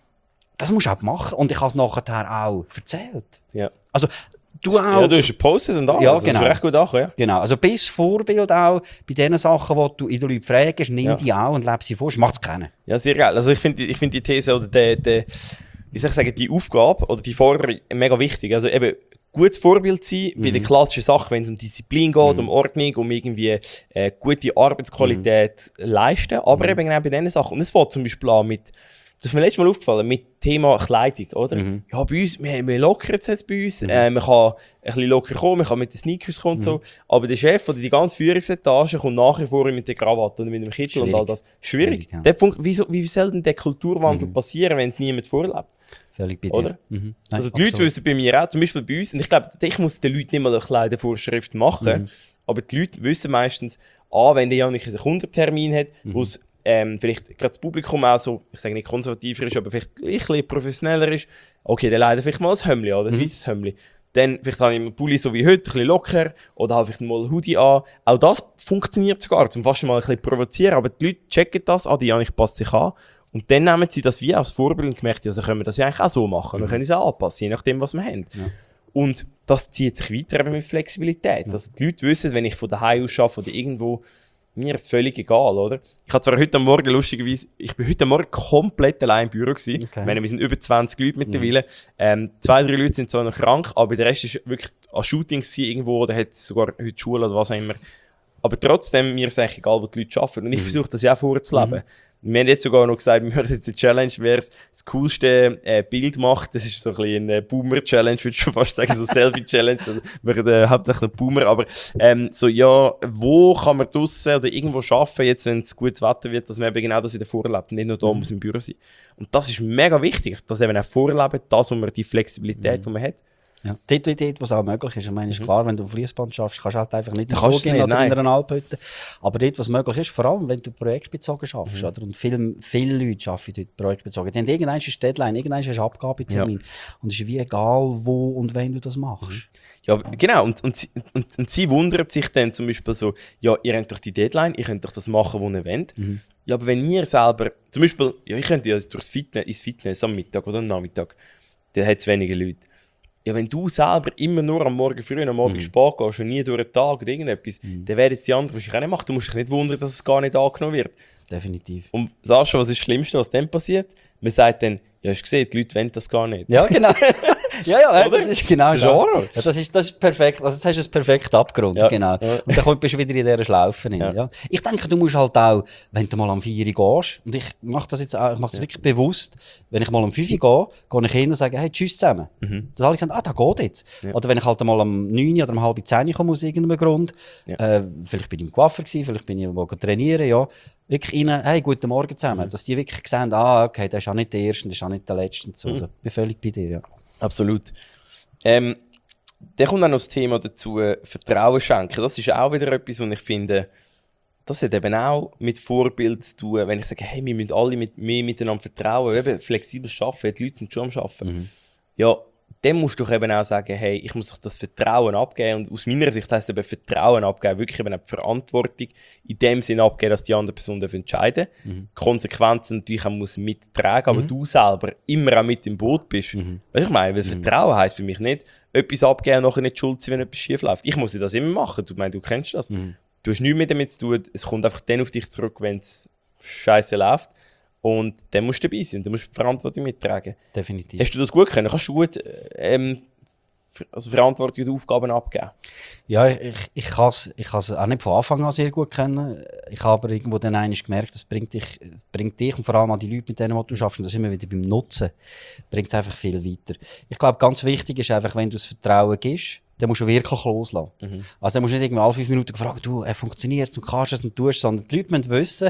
Das musst du auch machen und ich habe es nachher auch erzählt. Ja. Also, du auch. Ja, du hast gepostet und alles. Ja, also, genau. Das ist recht gut angekommen, ja. Genau. Also, bist Vorbild auch bei den Sachen, die du in den Leuten fragst, nimm ja. die auch und lebe sie vor, mach es kennen. Ja, sehr geil. Also, ich finde ich find die These oder die, die, wie soll ich sagen, die Aufgabe oder die Forderung mega wichtig. Also, eben, gutes Vorbild sein mhm. bei den klassischen Sachen, wenn es um Disziplin geht, mhm. um Ordnung, um irgendwie äh, gute Arbeitsqualität mhm. leisten, aber mhm. eben auch bei diesen Sachen. Und es fängt zum Beispiel an mit, das ist mir letztes Mal aufgefallen, mit Thema Kleidung, oder? Mhm. Ja, bei uns, wir, wir lockern es jetzt bei uns, mhm. äh, man kann ein bisschen locker kommen, man kann mit den Sneakers kommen und mhm. so, aber der Chef oder die ganze Führungsetage kommt nach wie vor mit der Krawatte und mit dem Kittel und all das. Schwierig. Schwierig ja. Punkt, wie, so, wie soll denn der Kulturwandel mhm. passieren, wenn es niemand vorlebt? Völlig bei dir. Oder? Mhm. Nein, also die Leute wissen bei mir auch, zum Beispiel bei uns, und ich glaube, ich muss den Leuten nicht mal eine Kleidervorschrift machen, mhm. aber die Leute wissen meistens, ah, wenn der Janik einen Kundentermin hat, mhm. wo es ähm, vielleicht gerade das Publikum auch so, ich sage nicht konservativer ist, aber vielleicht ein bisschen professioneller ist, okay, dann leider vielleicht mal ein Hömmli an, ein mhm. weißes Hömmli. Dann vielleicht habe ich einen Pulli so wie heute, ein bisschen locker, oder habe ich mal einen Hoodie an. Auch das funktioniert sogar, zum fast mal ein bisschen provozieren, aber die Leute checken das, ah, die Janik passt sich an. Und dann nehmen sie das wie als Vorbild und gemerkt, also können wir das ja eigentlich auch so machen. Mhm. Wir können es auch anpassen, je nachdem, was wir haben. Ja. Und das zieht sich weiter eben mit Flexibilität. Ja. Dass die Leute wissen, wenn ich von daheim aus arbeite oder irgendwo, mir ist es völlig egal, oder? Ich habe zwar heute Morgen, lustigerweise, ich bin heute Morgen komplett allein im Büro gewesen. Okay. Ich meine, wir sind über zwanzig Leute mittlerweile. Mhm. Ähm, zwei, drei Leute sind zwar noch krank, aber der Rest ist wirklich an Shootings irgendwo oder hat sogar heute Schule oder was auch immer. Aber trotzdem, mir ist es eigentlich egal, wo die Leute arbeiten. Und ich mhm. versuche das ja auch vorzuleben. Mhm. Wir haben jetzt sogar noch gesagt, wir würden jetzt eine Challenge, wer das coolste äh, Bild macht. Das ist so ein bisschen eine Boomer-Challenge, würde ich schon fast sagen, so eine Selfie-Challenge. Also, wir haben äh, hauptsächlich einen Boomer, aber ähm, so, ja, wo kann man draussen oder irgendwo arbeiten, jetzt, wenn es gutes Wetter wird, dass man eben genau das wieder vorlebt und nicht nur da mhm. muss im Büro sein. Und das ist mega wichtig, dass eben auch vorleben, das, wo man die Flexibilität, mhm. die man hat. Ja. Dort, dort, dort, wo es auch möglich ist. Ich meine, ist Mhm. klar, wenn du am Fließband schaffst, kannst du halt einfach nicht in Kannst den Zoo gehen nicht, oder nein. in einer Alphütte. Aber dort, was möglich ist, vor allem, wenn du projektbezogen schaffst, Mhm. oder? Und viele, viele Leute arbeiten dort projektbezogen. Die haben irgendeine Deadline, irgendeine Abgabetermin. Ja. Und es ist wie egal, wo und wenn du das machst. Ja, genau. Und, und, sie, und, und sie wundert sich dann zum Beispiel so, ja, ihr habt doch die Deadline, ihr könnt doch das machen, was ihr wollt. Mhm. Ja, aber wenn ihr selber, zum Beispiel, ja, ich könnte ja durchs Fitness, ins Fitness am Mittag oder am Nachmittag, dann hat es weniger Leute. Ja, wenn du selber immer nur am Morgen früh und am Morgen mhm. spät gehst und nie durch den Tag oder irgendetwas, mhm. dann werden es die anderen wahrscheinlich auch nicht machen. Du musst dich nicht wundern, dass es gar nicht angenommen wird. Definitiv. Und Sascha, was ist das Schlimmste, was dann passiert? Man sagt dann, ja, hast du gesehen, die Leute wollen das gar nicht. Ja, genau. ja, ja, das ist genau das. Das. Ja, das, ist, das ist perfekt. Also jetzt hast du es perfekt abgerundet. Ja. Genau. Ja. Und dann bist du wieder in dieser Schlaufe drin. Ja. Ja. Ich denke, du musst halt auch, wenn du mal am vier Uhr gehst, und ich mache das jetzt auch, ich mache das ja. wirklich bewusst, wenn ich mal um fünf Uhr gehe, gehe ich hin und sage, hey, tschüss zusammen. Mhm. Dann habe ich gesagt, ah, da geht jetzt. Ja. Oder wenn ich halt mal um neun oder um halb zehn komme aus irgendeinem Grund, ja. äh, vielleicht bin ich im Coiffeur gewesen, vielleicht bin ich irgendwo trainieren, ja. Wirklich rein, hey, guten Morgen zusammen. Mhm. Dass die wirklich sehen, ah, okay, der ist auch nicht der Erste, der ist auch nicht der Letzte. Und so. Mhm. Also, ich bin völlig bei dir, ja. Absolut. Ähm, dann kommt auch noch das Thema dazu, äh, Vertrauen schenken. Das ist auch wieder etwas, was ich finde, das hat eben auch mit Vorbild zu tun. Wenn ich sage, hey, wir müssen alle mit, mehr miteinander vertrauen, eben flexibel arbeiten, die Leute sind schon am Arbeiten. Mhm. Ja, dann musst du doch eben auch sagen, hey, ich muss doch das Vertrauen abgeben. Und aus meiner Sicht heisst eben Vertrauen abgeben, wirklich eben auch die Verantwortung in dem Sinne abgeben, dass die andere Person entscheiden darf. Mhm. Konsequenzen natürlich auch muss mittragen, aber mhm. du selber immer auch mit im Boot bist. Mhm. Weißt du, ich meine, weil mhm. Vertrauen heisst für mich nicht, etwas abgeben und nachher nicht schuld sein, wenn etwas schief läuft. Ich muss das immer machen. Du meinst, du kennst das. Mhm. Du hast nichts mehr damit zu tun. Es kommt einfach dann auf dich zurück, wenn es scheiße läuft. Und dann musst du dabei sein, dann musst du die Verantwortung mittragen. Definitiv. Hast du das gut können? Kannst du gut ähm, also Verantwortung und Aufgaben abgeben? Ja, ich, ich kann es ich auch nicht von Anfang an sehr gut kennen. Ich habe aber irgendwo dann einmal gemerkt, das bringt dich, bringt dich und vor allem an die Leute, mit denen du schaffst, und das immer wieder beim Nutzen, bringt es einfach viel weiter. Ich glaube, ganz wichtig ist einfach, wenn du das Vertrauen gibst, dann musst du wirklich loslassen. Mhm. Also dann musst du nicht irgendwie alle fünf Minuten fragen, du, er funktioniert und kannst es und tust es, sondern die Leute müssen wissen,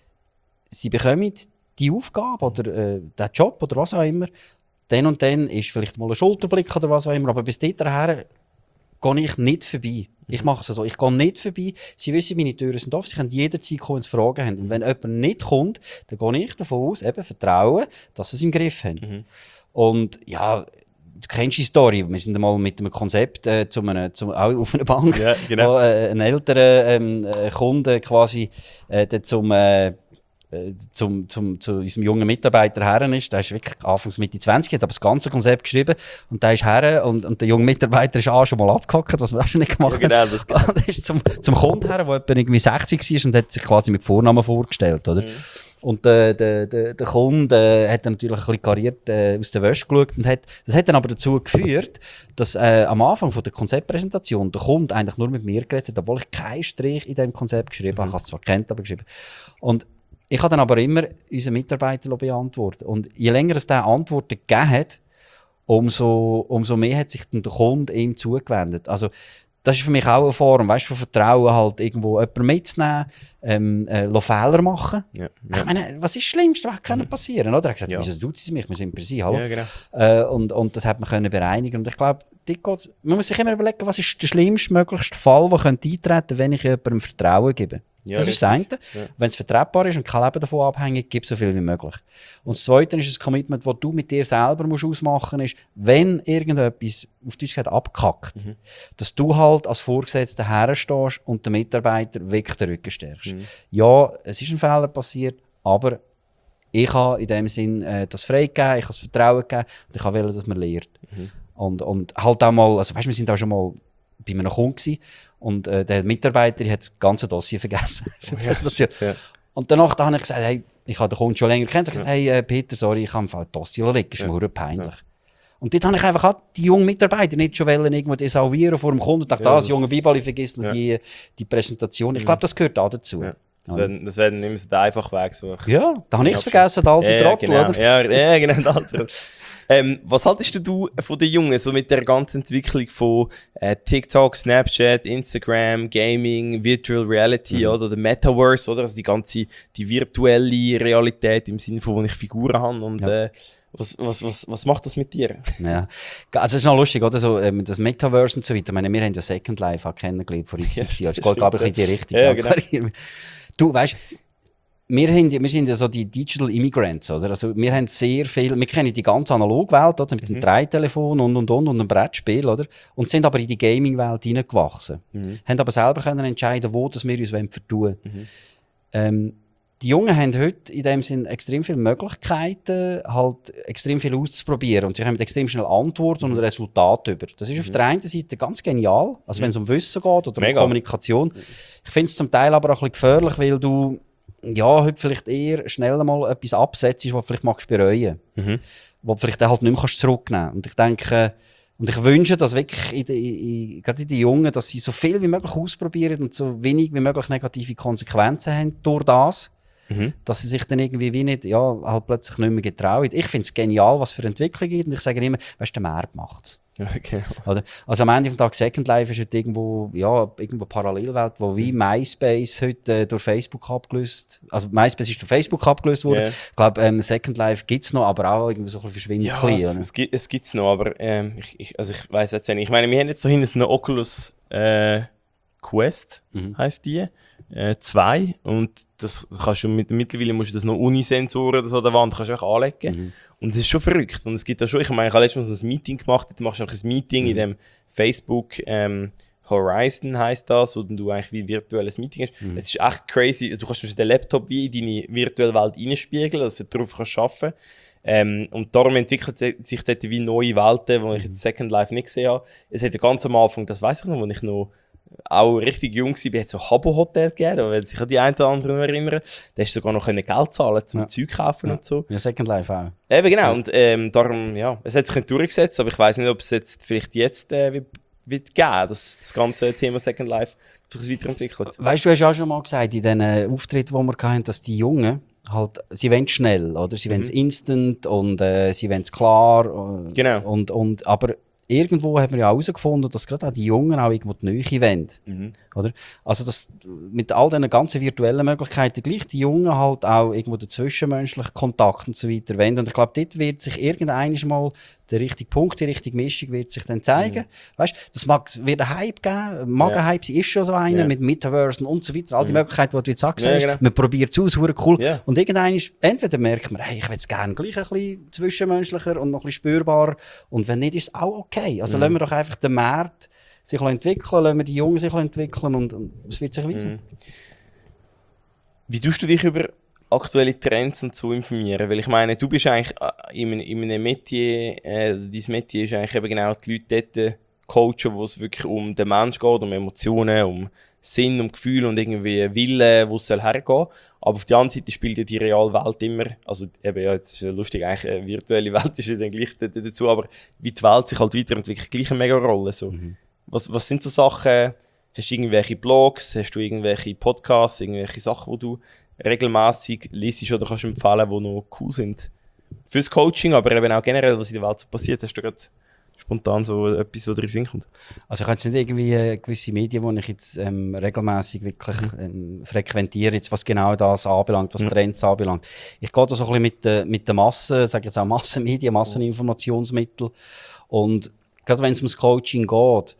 sie bekommen die Aufgabe oder äh, den Job oder was auch immer, dann und dann ist vielleicht mal ein Schulterblick oder was auch immer, aber bis dahin gehe ich nicht vorbei. Mhm. Ich mache es so, ich gehe nicht vorbei. Sie wissen, meine Türen sind offen, sie können jederzeit kommen, wenn sie Fragen haben. Und wenn jemand nicht kommt, dann gehe ich davon aus, eben vertrauen, dass sie es im Griff haben. Mhm. Und ja, du kennst die Story, wir sind einmal mit einem Konzept äh, zu einem, zu, auch auf einer Bank, ja, genau. wo äh, ein älterer ähm, Kunde quasi äh, zum, äh, zum, zum, zu unserem jungen Mitarbeiter her ist. Der ist wirklich anfangs Mitte zwanzig, hat aber das ganze Konzept geschrieben und der ist her und, und der junge Mitarbeiter ist auch schon mal abgehackt, was wir auch schon nicht gemacht ja, genau, haben. das genau. Und ist zum, zum Kunden her, der etwa irgendwie sechzig war und hat sich quasi mit Vornamen vorgestellt, oder? Mhm. Und äh, der, der, der Kunde äh, hat dann natürlich ein bisschen kariert äh, aus der Wäsche geschaut und hat, das hat dann aber dazu geführt, dass äh, am Anfang von der Konzeptpräsentation der Kunde eigentlich nur mit mir geredet hat, obwohl ich keinen Strich in diesem Konzept geschrieben habe. Mhm. Ich habe es zwar kennt, aber geschrieben. Und ich habe dann aber immer unseren Mitarbeiter beantwortet. Und je länger es diese Antworten gegeben hat, umso, umso mehr hat sich dann der Kunde ihm zugewendet. Also, das ist für mich auch eine Form, weißt, von Vertrauen, halt irgendwo jemanden mitzunehmen, ähm, äh, Fehler machen. Ja, ja. Ich meine, was ist das Schlimmste, was kann passieren? Oder? Er hat gesagt, ja. Wieso tut sie mich? Wir sind bei sie, hallo. Ja, genau. äh, und, und das hat man können bereinigen. Und ich glaube, man muss sich immer überlegen, was ist der schlimmste möglichste Fall, der könnte eintreten, wenn ich jemandem Vertrauen gebe. Ja, das ist das eine. Ja. Wenn es vertretbar ist und kein Leben davon abhängig, gib so viel wie möglich. Und das Zweite ist ein Commitment, das du mit dir selber musst ausmachen musst, wenn irgendetwas auf Deutsch gesagt abkackt, mhm. dass du halt als Vorgesetzter herstehst und den Mitarbeiter wirklich den Rücken stärkst. Mhm. Ja, es ist ein Fehler passiert, aber ich habe in dem Sinn äh, das freigegeben, ich habe das Vertrauen gegeben und ich wollte, dass man lernt. Mhm. Und, und halt auch mal, also weißt, wir sind auch schon mal bei einem Kunden gewesen, und äh, der Mitarbeiter hat das ganze Dossier vergessen. Oh, ja, shit, ja. Und danach da habe ich gesagt, hey, ich habe den Kunden schon länger kennt. Ich habe gesagt, hey äh, Peter, sorry, ich habe ein Dossier liegen, das ist mir ja. peinlich. Ja. Und dort habe ich einfach auch die jungen Mitarbeiter nicht schon wollen, irgendwo desalvieren vor dem Kunden und dachte, ja, das junge Bibali vergisst ja. die, die Präsentation. Ich glaube, das gehört auch dazu. Ja. Das ja. werden, das werden immer so der einfache Weg. So. Ja, da habe ich es vergessen, der alte ja, Trottel, genau. oder? Ja, ja, genau, der alte Ähm, was haltest du von den Jungen, so mit der ganzen Entwicklung von äh, TikTok, Snapchat, Instagram, Gaming, Virtual Reality, mhm. oder der Metaverse, oder? Also die ganze, die virtuelle Realität im Sinne von, wo ich Figuren habe und ja. äh, was, was, was, was macht das mit dir? Ja, also es ist noch lustig, oder? So, ähm, das Metaverse und so weiter. Ich meine, wir haben ja Second Life auch kennengelernt vor x Jahren. Das geht, glaube ich, in die Richtung. Ja, genau. Du, weißt, Wir, haben, wir sind ja so die Digital Immigrants, oder? Also wir haben sehr viel, wir kennen die ganze Analogwelt, oder? Mit mhm. dem Dreitelefon und und und und einem Brettspiel, oder? Und sind aber in die Gaming-Welt hineingewachsen. Mhm. Haben aber selber können entscheiden, wo das wir uns vertun wollen. Mhm. Ähm, die Jungen haben heute in dem Sinn extrem viele Möglichkeiten, halt extrem viel auszuprobieren. Und sie haben extrem schnell Antworten und Resultate über. Das ist mhm. auf der einen Seite ganz genial, also mhm. wenn es um Wissen geht oder Mega. um Kommunikation. Ich finde es zum Teil aber auch ein bisschen gefährlich, weil du ja, heute vielleicht eher schnell mal etwas absetzt, was du vielleicht magst bereuen. Mhm. Was du vielleicht halt nicht mehr zurücknehmen kannst. Und ich denke, und ich wünsche, dass wirklich in die, in, gerade in den Jungen, dass sie so viel wie möglich ausprobieren und so wenig wie möglich negative Konsequenzen haben durch das, mhm. dass sie sich dann irgendwie wie nicht, ja, halt plötzlich nicht mehr getrauen. Ich finde es genial, was für Entwicklung gibt. Und ich sage immer, weißt du, der Markt macht es. Ja, genau. Oder? Also am Ende des Tages Second Life ist heute irgendwo, ja, irgendwo eine Parallelwelt, wo wie MySpace heute äh, durch Facebook abgelöst, also MySpace ist durch Facebook abgelöst worden. Yeah. Ich glaube, ähm, Second Life gibt es noch, aber auch irgendwie so ein bisschen verschwindend ja, klein. Es, es, gibt, es gibt es noch, aber ähm, ich, ich, also ich weiss jetzt nicht. Ich meine, wir haben jetzt da hinten eine Oculus äh, Quest, mhm. heisst die, äh, zwei, und das kannst du mit, mittlerweile musst du das noch Unisensoren oder so an der Wand kannst du auch anlegen. Mhm. Und es ist schon verrückt. Und es gibt da schon, ich meine, ich habe letztens Mal ein Meeting gemacht, du machst einfach ein Meeting mhm. in dem Facebook ähm, Horizon heisst das, wo du eigentlich wie ein virtuelles Meeting hast. Mhm. Es ist echt crazy. Du kannst den Laptop wie in deine virtuelle Welt reinspiegeln, dass du darauf kannst arbeiten. Ähm, und darum entwickelt sich dort wie neue Welten, die ich jetzt Second Life nicht gesehen habe. Es hat ja ganz am Anfang, das weiss ich noch, als ich noch auch richtig jung war, hat es so ein Habbo-Hotel gegeben, da werden sich die einen oder anderen erinnern. Da hast du sogar noch Geld zahlen zum ja. Zeug kaufen ja. und so. Ja, Second Life auch. Eben genau, ja. und ähm, darum, ja, es hat sich nicht durchgesetzt, aber ich weiss nicht, ob es jetzt vielleicht jetzt äh, wird, wird geben, dass das ganze Thema Second Life sich weiterentwickelt. Weißt du, du hast auch schon mal gesagt, in den äh, Auftritten, die wir hatten, dass die Jungen halt, sie wollen schnell, oder? Sie mhm. wollen es instant und äh, sie wollen es klar. Äh, genau. Und, und, aber irgendwo haben wir ja auch herausgefunden, dass gerade auch die Jungen auch irgendwo die Nähe wollen. Mhm. Oder? Also, dass mit all diesen ganzen virtuellen Möglichkeiten gleich die Jungen halt auch irgendwo den zwischenmenschlichen Kontakt und so weiter wollen. Und ich glaube, dort wird sich irgendwann mal der richtige Punkt, die richtige Mischung wird sich dann zeigen. Mhm. Weißt, das mag, wird ein Hype geben. Mag-Hype, sie ist schon so einer, ja. mit Metaverse und so weiter. All die mhm. Möglichkeiten, die du jetzt sagst, ja, genau. man probiert es aus, cool. Ja. Und irgendwann ist, entweder merkt man, hey, ich will es gerne gleich ein bisschen zwischenmenschlicher und noch ein bisschen spürbarer. Und wenn nicht, ist es auch okay. Also mhm. lassen wir doch einfach den Markt sich entwickeln, lassen wir die Jungen sich entwickeln und, und es wird sich weisen. Mhm. Wie tust du dich über aktuelle Trends und so informieren? Weil ich meine, du bist eigentlich in, in einem Metier, äh, dein Metier ist eigentlich eben genau die Leute dort coachen, wo es wirklich um den Mensch geht, um Emotionen, um Sinn, um Gefühl und irgendwie Willen, wo es soll hergehen. Aber auf der anderen Seite spielt ja die reale Welt immer, also eben, ja, jetzt ist ja lustig, eigentlich eine virtuelle Welt ist ja dann gleich dazu, aber wie die Welt sich halt weiterentwickelt, gleich eine mega Rolle. So. Mhm. Was, was sind so Sachen, hast du irgendwelche Blogs, hast du irgendwelche Podcasts, irgendwelche Sachen, die du regelmäßig liest oder kannst du empfehlen, die noch cool sind fürs Coaching, aber eben auch generell, was in der Welt so passiert? Hast du gerade spontan so etwas, was dir in den Sinn kommt? Also ich habe jetzt nicht irgendwie äh, gewisse Medien, die ich jetzt ähm, regelmäßig wirklich ähm, frequentiere, jetzt, was genau das anbelangt, was mhm. Trends anbelangt. Ich gehe da so ein bisschen mit, äh, mit der Masse, sage jetzt auch Massenmedien, Masseninformationsmittel. Und gerade wenn es ums Coaching geht,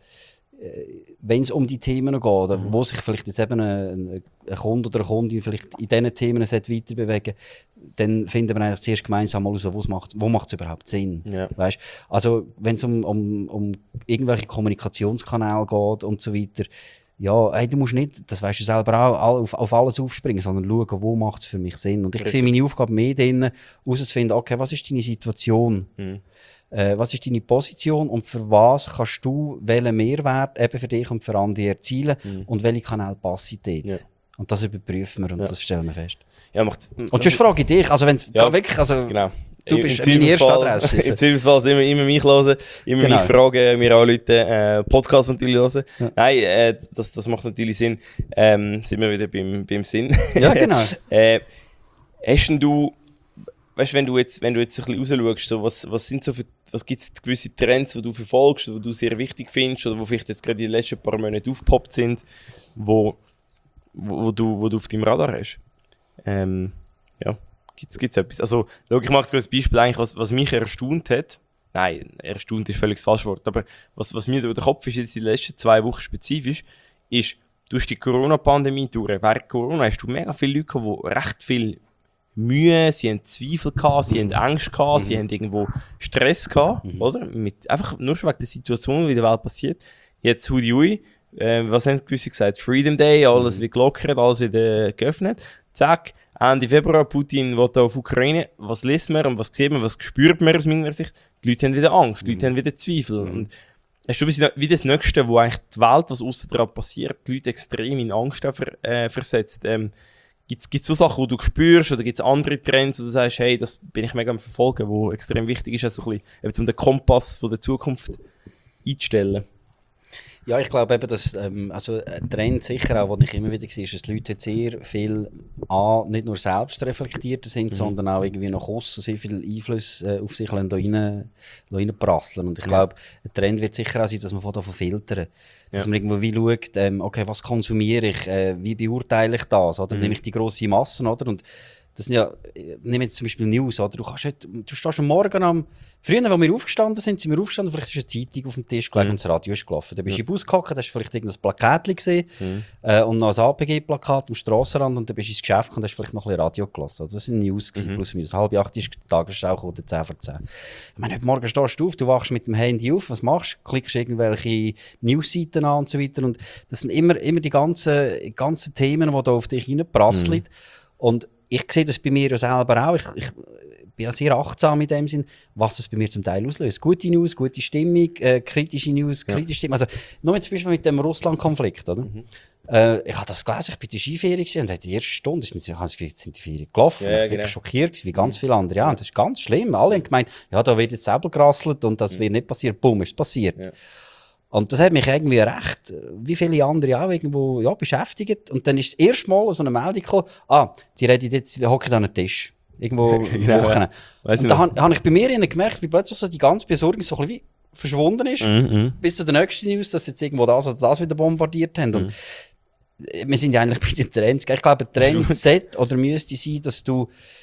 wenn es um die Themen geht, mhm. wo sich vielleicht jetzt eben ein, ein Kunde oder eine Kundin vielleicht in diesen Themen weiter bewegen, dann finden wir eigentlich zuerst gemeinsam mal raus, wo macht es überhaupt Sinn. Ja. Weißt? Also wenn es um, um, um irgendwelche Kommunikationskanäle geht und so weiter, ja, hey, du musst nicht, das weißt du selber auch, auf, auf alles aufspringen, sondern schauen, wo macht es für mich Sinn. Und ich Richtig. sehe meine Aufgabe mehr darin, herauszufinden, okay, was ist deine Situation? Mhm. Äh, was ist deine Position und für was kannst du welchen Mehrwert eben für dich und für andere erzielen mhm. und welche Kanäle passen dort? Ja. Und das überprüfen wir und ja. das stellen wir fest. Ja, macht, und sonst frage ich dich, also wenn ja, wirklich, also genau. du bist meine erste Adresse. Im Zweifelsfall immer, immer mich hören, immer genau. mich fragen, mir anrufen, äh, Podcast natürlich hören. Ja. Nein, äh, das, das macht natürlich Sinn. Ähm, sind wir wieder beim, beim Sinn. Ja, genau. äh, hast du, weißt, wenn du jetzt, wenn du jetzt ein bisschen rausschaust, so, was, was sind so für Was gibt es gewisse Trends, die du verfolgst, die du sehr wichtig findest oder die vielleicht jetzt gerade in den letzten paar Monaten aufgepoppt sind, wo, wo, wo, du, wo du auf deinem Radar hast? Ähm, ja, gibt es etwas? Also, schau, ich mache dir ein Beispiel, eigentlich, was, was mich erstaunt hat. Nein, erstaunt ist völlig das falsche Wort, aber was, was mir durch den Kopf ist jetzt in den letzten zwei Wochen spezifisch, ist, du hast die Corona-Pandemie durch. Während Corona hast du mega viele Leute, die recht viel Mühe, sie haben Zweifel gehabt, sie haben Angst gehabt, mhm. sie haben irgendwo Stress gehabt, mhm. oder? Mit, einfach nur schon wegen der Situation, wie in der Welt passiert. Jetzt hui hui, äh, was haben gewisse gesagt? Freedom Day, alles mhm. wird gelockert, alles wird äh, geöffnet. Zack, Ende Februar, Putin will auf Ukraine. Was liest man und was sieht man, was spürt man aus meiner Sicht? Die Leute haben wieder Angst, die mhm. Leute haben wieder Zweifel. Mhm. Und hast du wie das Nächste, wo eigentlich die Welt, was aussen dran passiert, die Leute extrem in Angst ver, äh, versetzt? Ähm, Gibt es so Sachen, die du spürst, oder gibt es andere Trends, wo du sagst, hey, das bin ich mega am Verfolgen, wo extrem wichtig ist, also ein bisschen, um den Kompass von der Zukunft einzustellen? Ja, ich glaube eben, dass ähm, also ein Trend sicher auch, den ich immer wieder sehe, ist, dass die Leute sehr viel A, nicht nur selbst reflektierter sind, mhm. sondern auch irgendwie nach außen sehr viel Einfluss äh, auf sich rein, rein prasseln. Und ich glaube, ein Trend wird sicher auch sein, dass man von davon filtern. Dass ja. man irgendwo wie schaut, ähm, okay, was konsumiere ich, äh, wie beurteile ich das, oder? Mhm. Nehme ich die grosse Massen, oder? Und das sind ja, nehmen jetzt zum Beispiel News, oder? Du kannst heute, du stehst am Morgen am, früher, als wir aufgestanden sind, sind wir aufgestanden, vielleicht ist eine Zeitung auf dem Tisch gelegt mhm. und das Radio ist gelaufen. Dann bist du ja. in den Bus gehockt, hast vielleicht irgendein Plakatchen gesehen mhm. äh, und noch ein A P G-Plakat am Strassenrand und dann bist du ins Geschäft und hast vielleicht noch ein bisschen Radio gelassen. Also das sind News gewesen, mhm. plus minus. Halb acht ist die Tagesschau oder zehn vor zehn. Ich meine, heute Morgen stehst du auf, du wachst mit dem Handy auf, was machst du? Klickst irgendwelche Newsseiten an und so weiter und das sind immer, immer die ganzen, ganzen Themen, die da auf dich reinprasseln. Mhm. Und ich sehe das bei mir ja selber auch. Ich, ich bin ja sehr achtsam in dem Sinn, was es bei mir zum Teil auslöst. Gute News, gute Stimmung, äh, kritische News, ja. kritische Stimmung. Also, nur zum Beispiel mit dem Russland-Konflikt, oder? Mhm. Äh, ich habe das gelesen, ich bin in der Skiferie und die erste Stunde ist mir, ich jetzt sind die Ferien gelaufen. Ja, ich bin genau. schockiert, wie ganz viele andere. Ja, und das ist ganz schlimm. Alle haben gemeint, ja, da wird jetzt Säbel gerasselt und das mhm. wird nicht passieren. Bumm, ist passiert. Ja. Und das hat mich irgendwie recht, wie viele andere auch, irgendwo ja, beschäftigt. Und dann ist das erste Mal so eine Meldung gekommen, ah, die reden jetzt, wir hocken an einem Tisch. Irgendwo genau, Wochen. Ja. Und da habe hab ich bei mir gemerkt, wie plötzlich so die ganze Besorgung so ein bisschen wie verschwunden ist, Mhm. bis zu der nächsten News, dass sie jetzt irgendwo das oder das wieder bombardiert haben. Mhm. Und wir sind ja eigentlich bei den Trends. Ich glaube, ein Trend sollte oder müsste sein, dass du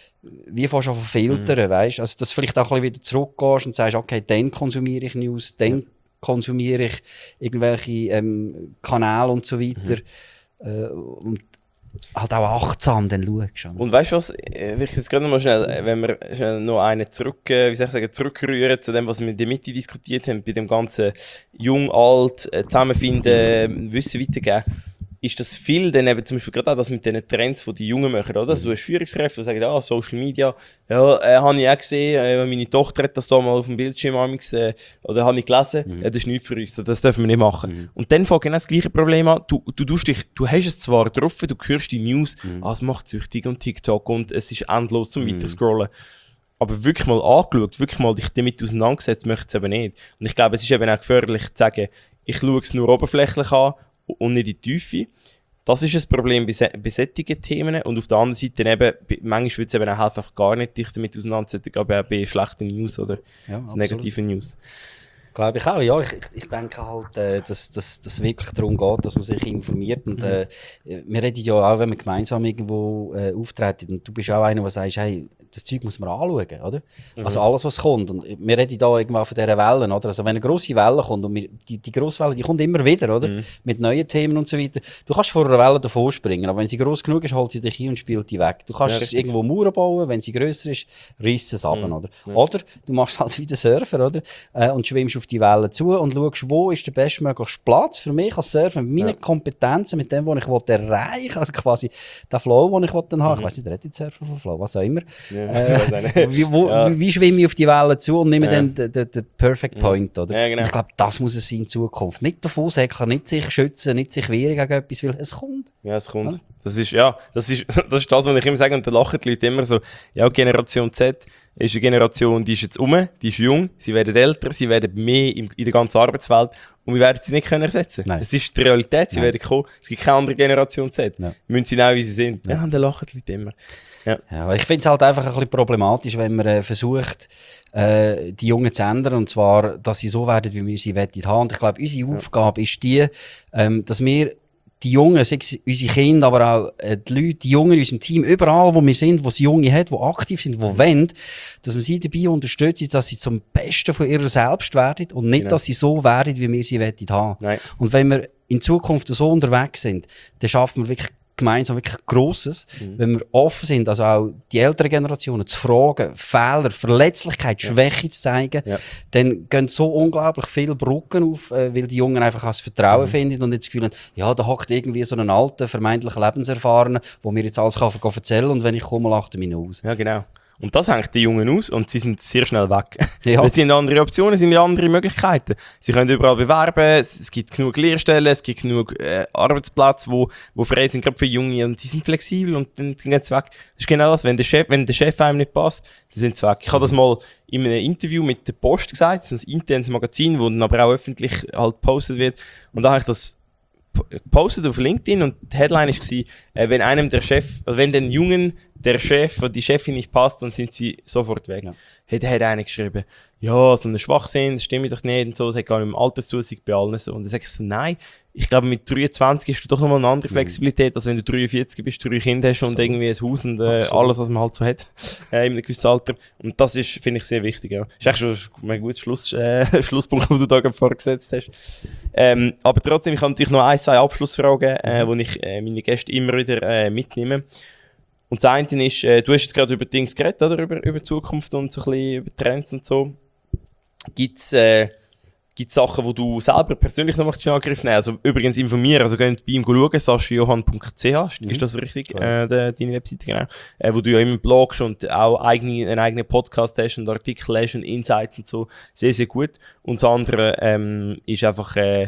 wie fast schon filtern, mhm. weißt? Also, dass du vielleicht auch ein bisschen wieder zurückgehst und sagst, okay, dann konsumiere ich News, dann ja. konsumiere ich irgendwelche ähm, Kanäle und so weiter. Mhm. Äh, und halt auch achtsam dann schaust. Und weißt du was, ich will jetzt gerade noch mal schnell, wenn wir schnell noch einen zurück, wie soll ich sagen, zurückrühren zu dem, was wir in der Mitte diskutiert haben, bei dem ganzen Jung, Alt, Zusammenfinden, Wissen weitergeben. Ist das viel, dann eben zum Beispiel gerade auch das mit den Trends, die die Jungen machen, oder? Also du hast Führungskräfte, die sagen, ah, Social Media, ja, äh, habe ich auch gesehen, äh, meine Tochter hat das da mal auf dem Bildschirm amigs, äh, oder habe ich gelesen, mhm. ja, das ist nichts für uns, das dürfen wir nicht machen. Mhm. Und dann fängt genau das gleiche Problem an, du, du, du, dich, du hast es zwar drauf, du hörst die News, mhm. ah, es macht süchtig und TikTok und es ist endlos zum mhm. Weiterscrollen. Aber wirklich mal angeschaut, wirklich mal dich damit auseinandergesetzt, möchte es eben nicht. Und ich glaube, es ist eben auch gefährlich zu sagen, ich schaue es nur oberflächlich an, und nicht in die Tiefe. Das ist ein Problem bei, se- bei solchen Themen. Und auf der anderen Seite eben, manchmal würde es eben auch helfen, einfach gar nicht dich damit auseinandersetzen, aber auch bei schlechten News oder ja, negativen News. Glaube ich auch, ja. Ich, ich denke halt, äh, dass es dass, wirklich darum geht, dass man sich informiert. Und, äh, wir reden ja auch, wenn wir gemeinsam irgendwo äh, auftreten. Und du bist auch einer, der sagt, hey, das Zeug muss man anschauen, oder? Mhm. Also alles, was kommt. Und wir reden da irgendwann von dieser Wellen, oder? Also wenn eine grosse Welle kommt, und wir, die, die grosse Welle, die kommt immer wieder, oder? Mhm. Mit neuen Themen und so weiter. Du kannst vor einer Welle davor springen, aber wenn sie gross genug ist, holt sie dich hin und spielt die weg. Du kannst ja, irgendwo Mauern bauen, wenn sie grösser ist, reißt es ab, mhm. oder? Ja. Oder du machst halt wie der Surfer, oder? Äh, und schwimmst auf die Wellen zu und schaust, wo ist der bestmögliche Platz für mich als Surfer, mit meinen ja. Kompetenzen, mit dem, was ich erreichen will, also quasi der Flow, den ich dann habe. Mhm. Ich weiss nicht, redet Surfer von Flow, was auch immer. Ja. Äh, wie, wo, ja. wie, wie schwimme ich auf die Wellen zu und nehme ja. dann den, den, den Perfect Point, oder? Ja, genau. Ich glaube, das muss es sein in Zukunft. Nicht davon säckeln, nicht sich schützen, nicht sich wehren gegen etwas, weil es kommt. Ja, es kommt. Ja. Das ist, ja, das ist, das ist das, was ich immer sage, und da lachen die Leute immer so, ja, Generation Z ist eine Generation, die ist jetzt um, die ist jung, sie werden älter, sie werden mehr in, in der ganzen Arbeitswelt und wir werden sie nicht können ersetzen. Nein. Es ist die Realität, sie Nein. werden kommen, es gibt keine andere Generation Z. Ja. Wir müssen sie nehmen, wie sie sind. Ja, ja, und dann lachen die Leute immer. Ja. Ja, ich finde es halt einfach ein bisschen problematisch, wenn man äh, versucht, äh, die Jungen zu ändern, und zwar, dass sie so werden, wie wir sie wollen haben. Und ich glaube, unsere ja. Aufgabe ist die, ähm, dass wir die Jungen, sei es unsere Kinder, aber auch äh, die Leute, die Jungen in unserem Team, überall, wo wir sind, wo es Junge hat, die aktiv sind, die wollen, dass wir sie dabei unterstützen, dass sie zum Besten von ihrer selbst werden und nicht, genau. dass sie so werden, wie wir sie wollen haben. Nein. Und wenn wir in Zukunft so unterwegs sind, dann schaffen wir wirklich gemeinsam wirklich Grosses, mhm. wenn wir offen sind, also auch die älteren Generationen zu fragen, Fehler, Verletzlichkeit, ja. Schwäche zu zeigen, ja. dann gehen so unglaublich viele Brücken auf, äh, weil die Jungen einfach das Vertrauen mhm. finden und nicht das Gefühl haben, ja, da hockt irgendwie so ein alter, vermeintlich Lebenserfahrener, der mir jetzt alles kann erzählen und wenn ich komme, lacht er mich aus. Ja, genau. Und das hängt die Jungen aus und sie sind sehr schnell weg. Ja. Weil sie haben andere Optionen, sind andere Möglichkeiten. Sie können überall bewerben, es gibt genug Lehrstellen, es gibt genug äh, Arbeitsplätze, wo, wo frei sind, gerade für Junge, und die sind flexibel und dann gehen sie weg. Das ist genau das, wenn der Chef, wenn der Chef einem nicht passt, dann sind sie weg. Ich habe das mal in einem Interview mit der Post gesagt, das ist ein internes Magazin, wo dann aber auch öffentlich halt gepostet wird, und da habe ich das gepostet auf LinkedIn und die Headline war, äh, wenn einem der Chef, also wenn den Jungen der Chef oder die Chefin nicht passt, dann sind sie sofort weg. Ja. Hat, hat einer geschrieben, ja, so ein Schwachsinn, das stimmt doch nicht und so, es hat gar nicht im Alterszusig bei allen so. Und dann sage ich so, nein, ich glaube mit dreiundzwanzig hast du doch nochmal eine andere Flexibilität, als wenn du dreiundvierzig bist, drei Kinder hast so. Und irgendwie ein Haus und äh, alles, was man halt so hat, äh, in einem gewissen Alter. Und das ist, finde ich, sehr wichtig. Ja. Das ist eigentlich schon ein guter Schluss, äh, Schlusspunkt, den du da gerade vorgesetzt hast. Ähm, aber trotzdem, ich habe natürlich noch ein, zwei Abschlussfragen, äh, wo ich äh, meine Gäste immer wieder äh, mitnehme. Und das eine ist, äh, du hast jetzt gerade über Dings geredet, oder? Über, über Zukunft und so ein bisschen über Trends und so. Gibt's, äh, gibt's Sachen, die du selber persönlich noch in Angriff nehmen? Also übrigens informieren, also geht bei ihm schauen, sascha johann punkt c h, mhm. ist das richtig? Ja. Äh, de, deine Webseite, genau. Äh, wo du ja immer blogst und auch eigene, einen eigenen Podcast hast und Artikel hast und Insights und so. Sehr, sehr gut. Und das andere ähm, ist einfach, äh,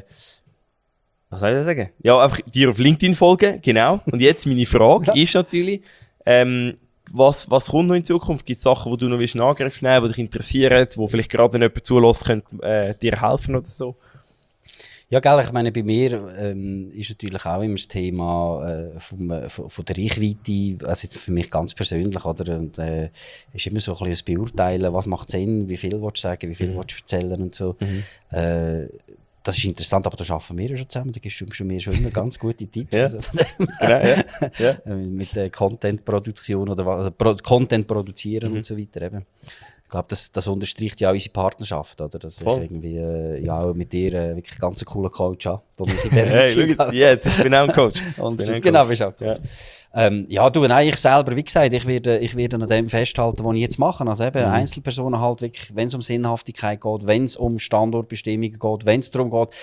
was soll ich da sagen? Ja, einfach dir auf LinkedIn folgen, genau. Und jetzt meine Frage ist natürlich, ähm, was, was kommt noch in Zukunft? Gibt es Sachen, die du noch in Angriff nehmen willst, die dich interessieren, wo vielleicht gerade, wenn jemand zulässt, könnte äh, dir helfen oder so? Ja, gell, ich meine, bei mir ähm, ist natürlich auch immer das Thema äh, vom, äh, von, von der Reichweite, also jetzt für mich ganz persönlich, oder? Und äh, ist immer so ein bisschen das Beurteilen, was macht Sinn, wie viel willst du sagen, wie viel mhm. willst du erzählen und so. Mhm. Äh, das ist interessant, aber da arbeiten wir ja schon zusammen, da gibst du mir schon immer ganz gute Tipps. Ja. Also, genau, ja. Ja. Mit der Content-Produktion oder also Pro Content produzieren mhm. und so weiter eben. Ich glaube, das, das unterstreicht ja auch unsere Partnerschaft, oder? Dass Voll. ich irgendwie, äh, ja, auch mit dir äh, wirklich ganz einen coolen Coach habe. Hey, schau jetzt, ich bin auch ein Coach. Und bin genau, Coach. Bist auch. Ja. Ähm, ja, du, nein, ich selber, wie gesagt, ich werde, ich werde an dem festhalten, was ich jetzt mache. Also eben mhm. Einzelpersonen halt wirklich, wenn es um Sinnhaftigkeit geht, wenn es um Standortbestimmungen geht, wenn es darum geht,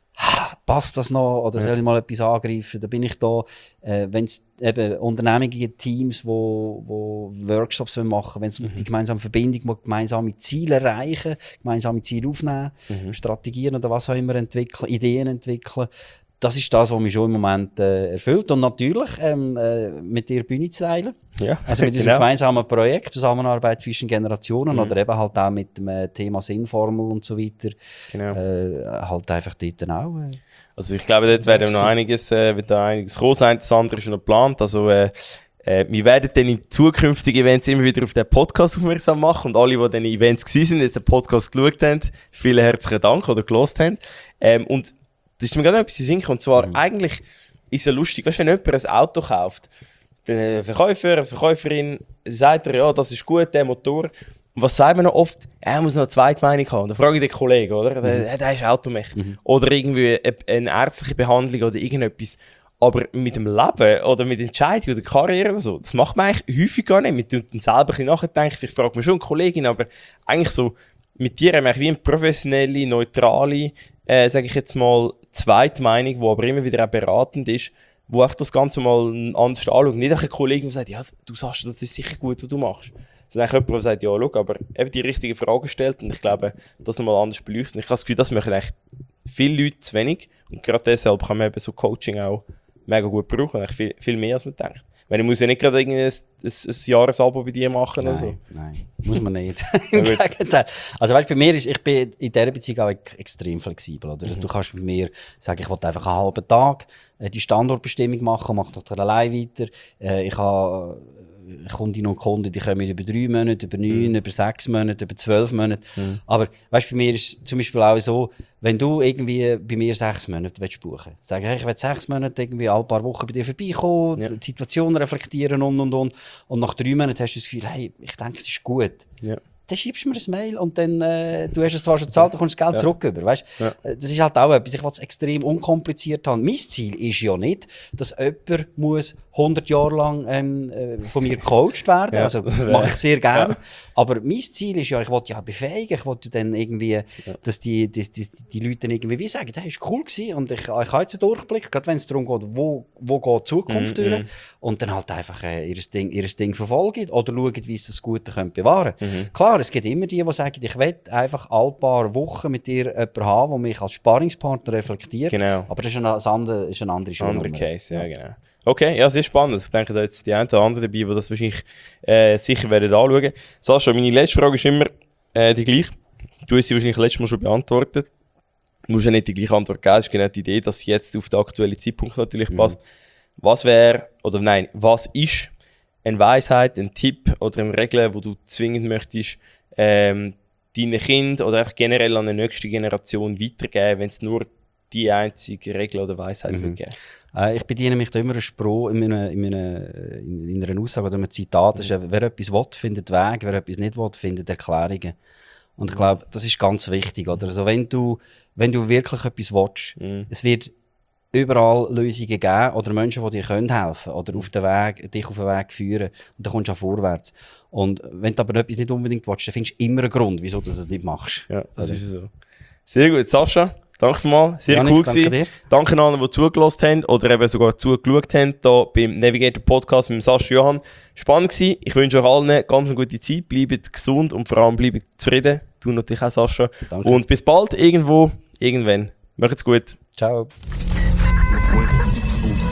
passt das noch oder soll ich mal etwas angreifen? Da bin ich da, äh, wenn es eben Unternehmungen, Teams, wo, wo Workshops machen, wenn es um mhm. die gemeinsame Verbindung, gemeinsame Ziele erreichen, gemeinsame Ziele aufnehmen, mhm. Strategien oder was auch immer entwickeln, Ideen entwickeln. Das ist das, was mich schon im Moment äh, erfüllt. Und natürlich ähm, äh, mit dir Bühne zu teilen. Ja, also mit diesem genau. gemeinsamen Projekt, Zusammenarbeit zwischen Generationen mhm. oder eben halt auch mit dem äh, Thema Sinnformel und so weiter. Genau. Äh, halt einfach dort auch. Äh, also ich glaube, dort werden noch einiges, äh, wird da einiges groß sein. Das andere ist noch geplant. Also äh, äh, wir werden dann in zukünftigen Events immer wieder auf den Podcast aufmerksam machen. Und alle, die in den Events gewesen sind, jetzt den Podcast geschaut haben, vielen herzlichen Dank oder gelost haben. Ähm, und das ist mir gerade noch etwas in den Sinn gekommen. Und zwar, mhm. eigentlich ist es ja lustig, weißt, wenn jemand ein Auto kauft, der Verkäufer, eine Verkäuferin sagt er, ja, das ist gut, der Motor. Und was sagt man noch oft? Er muss noch eine zweite Meinung haben. Dann frage ich den Kollegen, oder? Mhm. Der, der ist Automech. Mhm. Oder irgendwie eine ärztliche Behandlung oder irgendetwas. Aber mit dem Leben oder mit Entscheidungen oder Karriere oder so, das macht man eigentlich häufig gar nicht. Man tut dann selber ein bisschen nachdenken. Ich frage mich schon eine Kollegin, aber eigentlich so, mit dir haben wir wie eine professionelle, neutrale, äh, sage ich jetzt mal, zweite Meinung, die aber immer wieder auch beratend ist, wo einfach das Ganze mal anders anschaut. Nicht ein Kollege, der sagt, ja, du sagst, das ist sicher gut, was du machst. Sondern jemand, der sagt, ja, schau, aber eben die richtigen Fragen stellt und ich glaube, das nochmal anders beleuchten. Ich habe das Gefühl, das machen eigentlich viele Leute zu wenig und gerade deshalb kann man eben so Coaching auch mega gut brauchen, viel, viel mehr als man denkt. Weil ich muss ja nicht gerade ein, ein, ein Jahresabo bei dir machen oder so. Nein, muss man nicht. Im Gegenteil. Also weißt, bei mir ist, ich bin in dieser Beziehung auch extrem flexibel. Oder? Also, mhm. Du kannst mit mir sagen, ich will einfach einen halben Tag äh, die Standortbestimmung machen, mache das allein weiter. Äh, ich habe Kundinnen und Kunden, die kommen über drei Monate, über neun, mhm. über sechs Monate, über zwölf Monate. Mhm. Aber weißt, bei mir ist es zum Beispiel auch so, wenn du irgendwie bei mir sechs Monate willst buchen willst, sag hey, ich will sechs Monate irgendwie alle paar Wochen bei dir vorbeikommen, ja. die Situation reflektieren und und und. Und nach drei Monaten hast du das Gefühl, hey, ich denke, es ist gut. Ja. Dann schiebst du mir ein Mail und dann, äh, du hast es zwar schon gezahlt, dann kommst du das Geld ja. zurück über. Weißt? Ja. Das ist halt auch etwas, ich will es extrem unkompliziert haben. Mein Ziel ist ja nicht, dass jemand muss hundert Jahre lang ähm, äh, von mir gecoacht werden. Ja, also das mache ich sehr gerne. Ja. Aber mein Ziel ist ja, ich will ja befähigen, ich will dann irgendwie, ja. dass die, die, die, die Leute dann irgendwie wie sagen, das war cool gewesen und ich, ich habe jetzt einen Durchblick, gerade wenn es darum geht, wo, wo geht die Zukunft mm, durch mm. und dann halt einfach äh, ihr Ding, ihr Ding verfolgen oder schauen, wie sie das Gute können bewahren können. Mm. Klar, es gibt immer die, die sagen, ich will einfach alle paar Wochen mit dir jemanden haben, der mich als Sparringspartner reflektiert. Genau. Aber das ist eine, andere, ist eine andere Schule. Andere Case, ja, genau. Okay, ja, sehr spannend. Ich denke, da jetzt die einen oder anderen dabei, die das wahrscheinlich äh, sicher werden anschauen. Sascha, meine letzte Frage ist immer äh, die gleiche. Du hast sie wahrscheinlich letztes Mal schon beantwortet. Du musst ja nicht die gleiche Antwort geben. Das ist genau die Idee, dass sie jetzt auf den aktuellen Zeitpunkt natürlich mhm. passt. Was wäre, oder nein, was ist eine Weisheit, ein Tipp oder eine Regel, wo du zwingend möchtest, ähm, deinen Kindern oder einfach generell an die nächste Generation weitergeben, wenn es nur die einzige Regel oder Weisheit mhm. geben? Äh, ich bediene mich da immer einen Spruch in, meine, in, meine, in, in einer Aussage oder einem Zitat. Das ist, wer etwas will, findet Weg, wer etwas nicht will, findet Erklärungen. Und ich glaube, das ist ganz wichtig. Oder? Also wenn, du, wenn du wirklich etwas willst, mhm. es wird überall Lösungen geben oder Menschen, die dir helfen können oder auf den Weg, dich auf den Weg führen. Und dann kommst du auch vorwärts. Und wenn du aber etwas nicht unbedingt willst, dann findest du immer einen Grund, wieso du es nicht machst. Ja, das oder? Ist so. Sehr gut, Sascha. Danke mal, sehr Janik, cool gewesen. Danke, danke allen, die zugelassen haben oder eben sogar zugeschaut haben, hier beim Navigator Podcast mit Sascha Johann. Spannend gewesen. Ich wünsche euch allen ganz eine gute Zeit, bleibt gesund und vor allem bleibt zufrieden. Du natürlich auch, Sascha. Danke. Und bis bald, irgendwo, irgendwann. Macht's gut. Ciao. Welcome to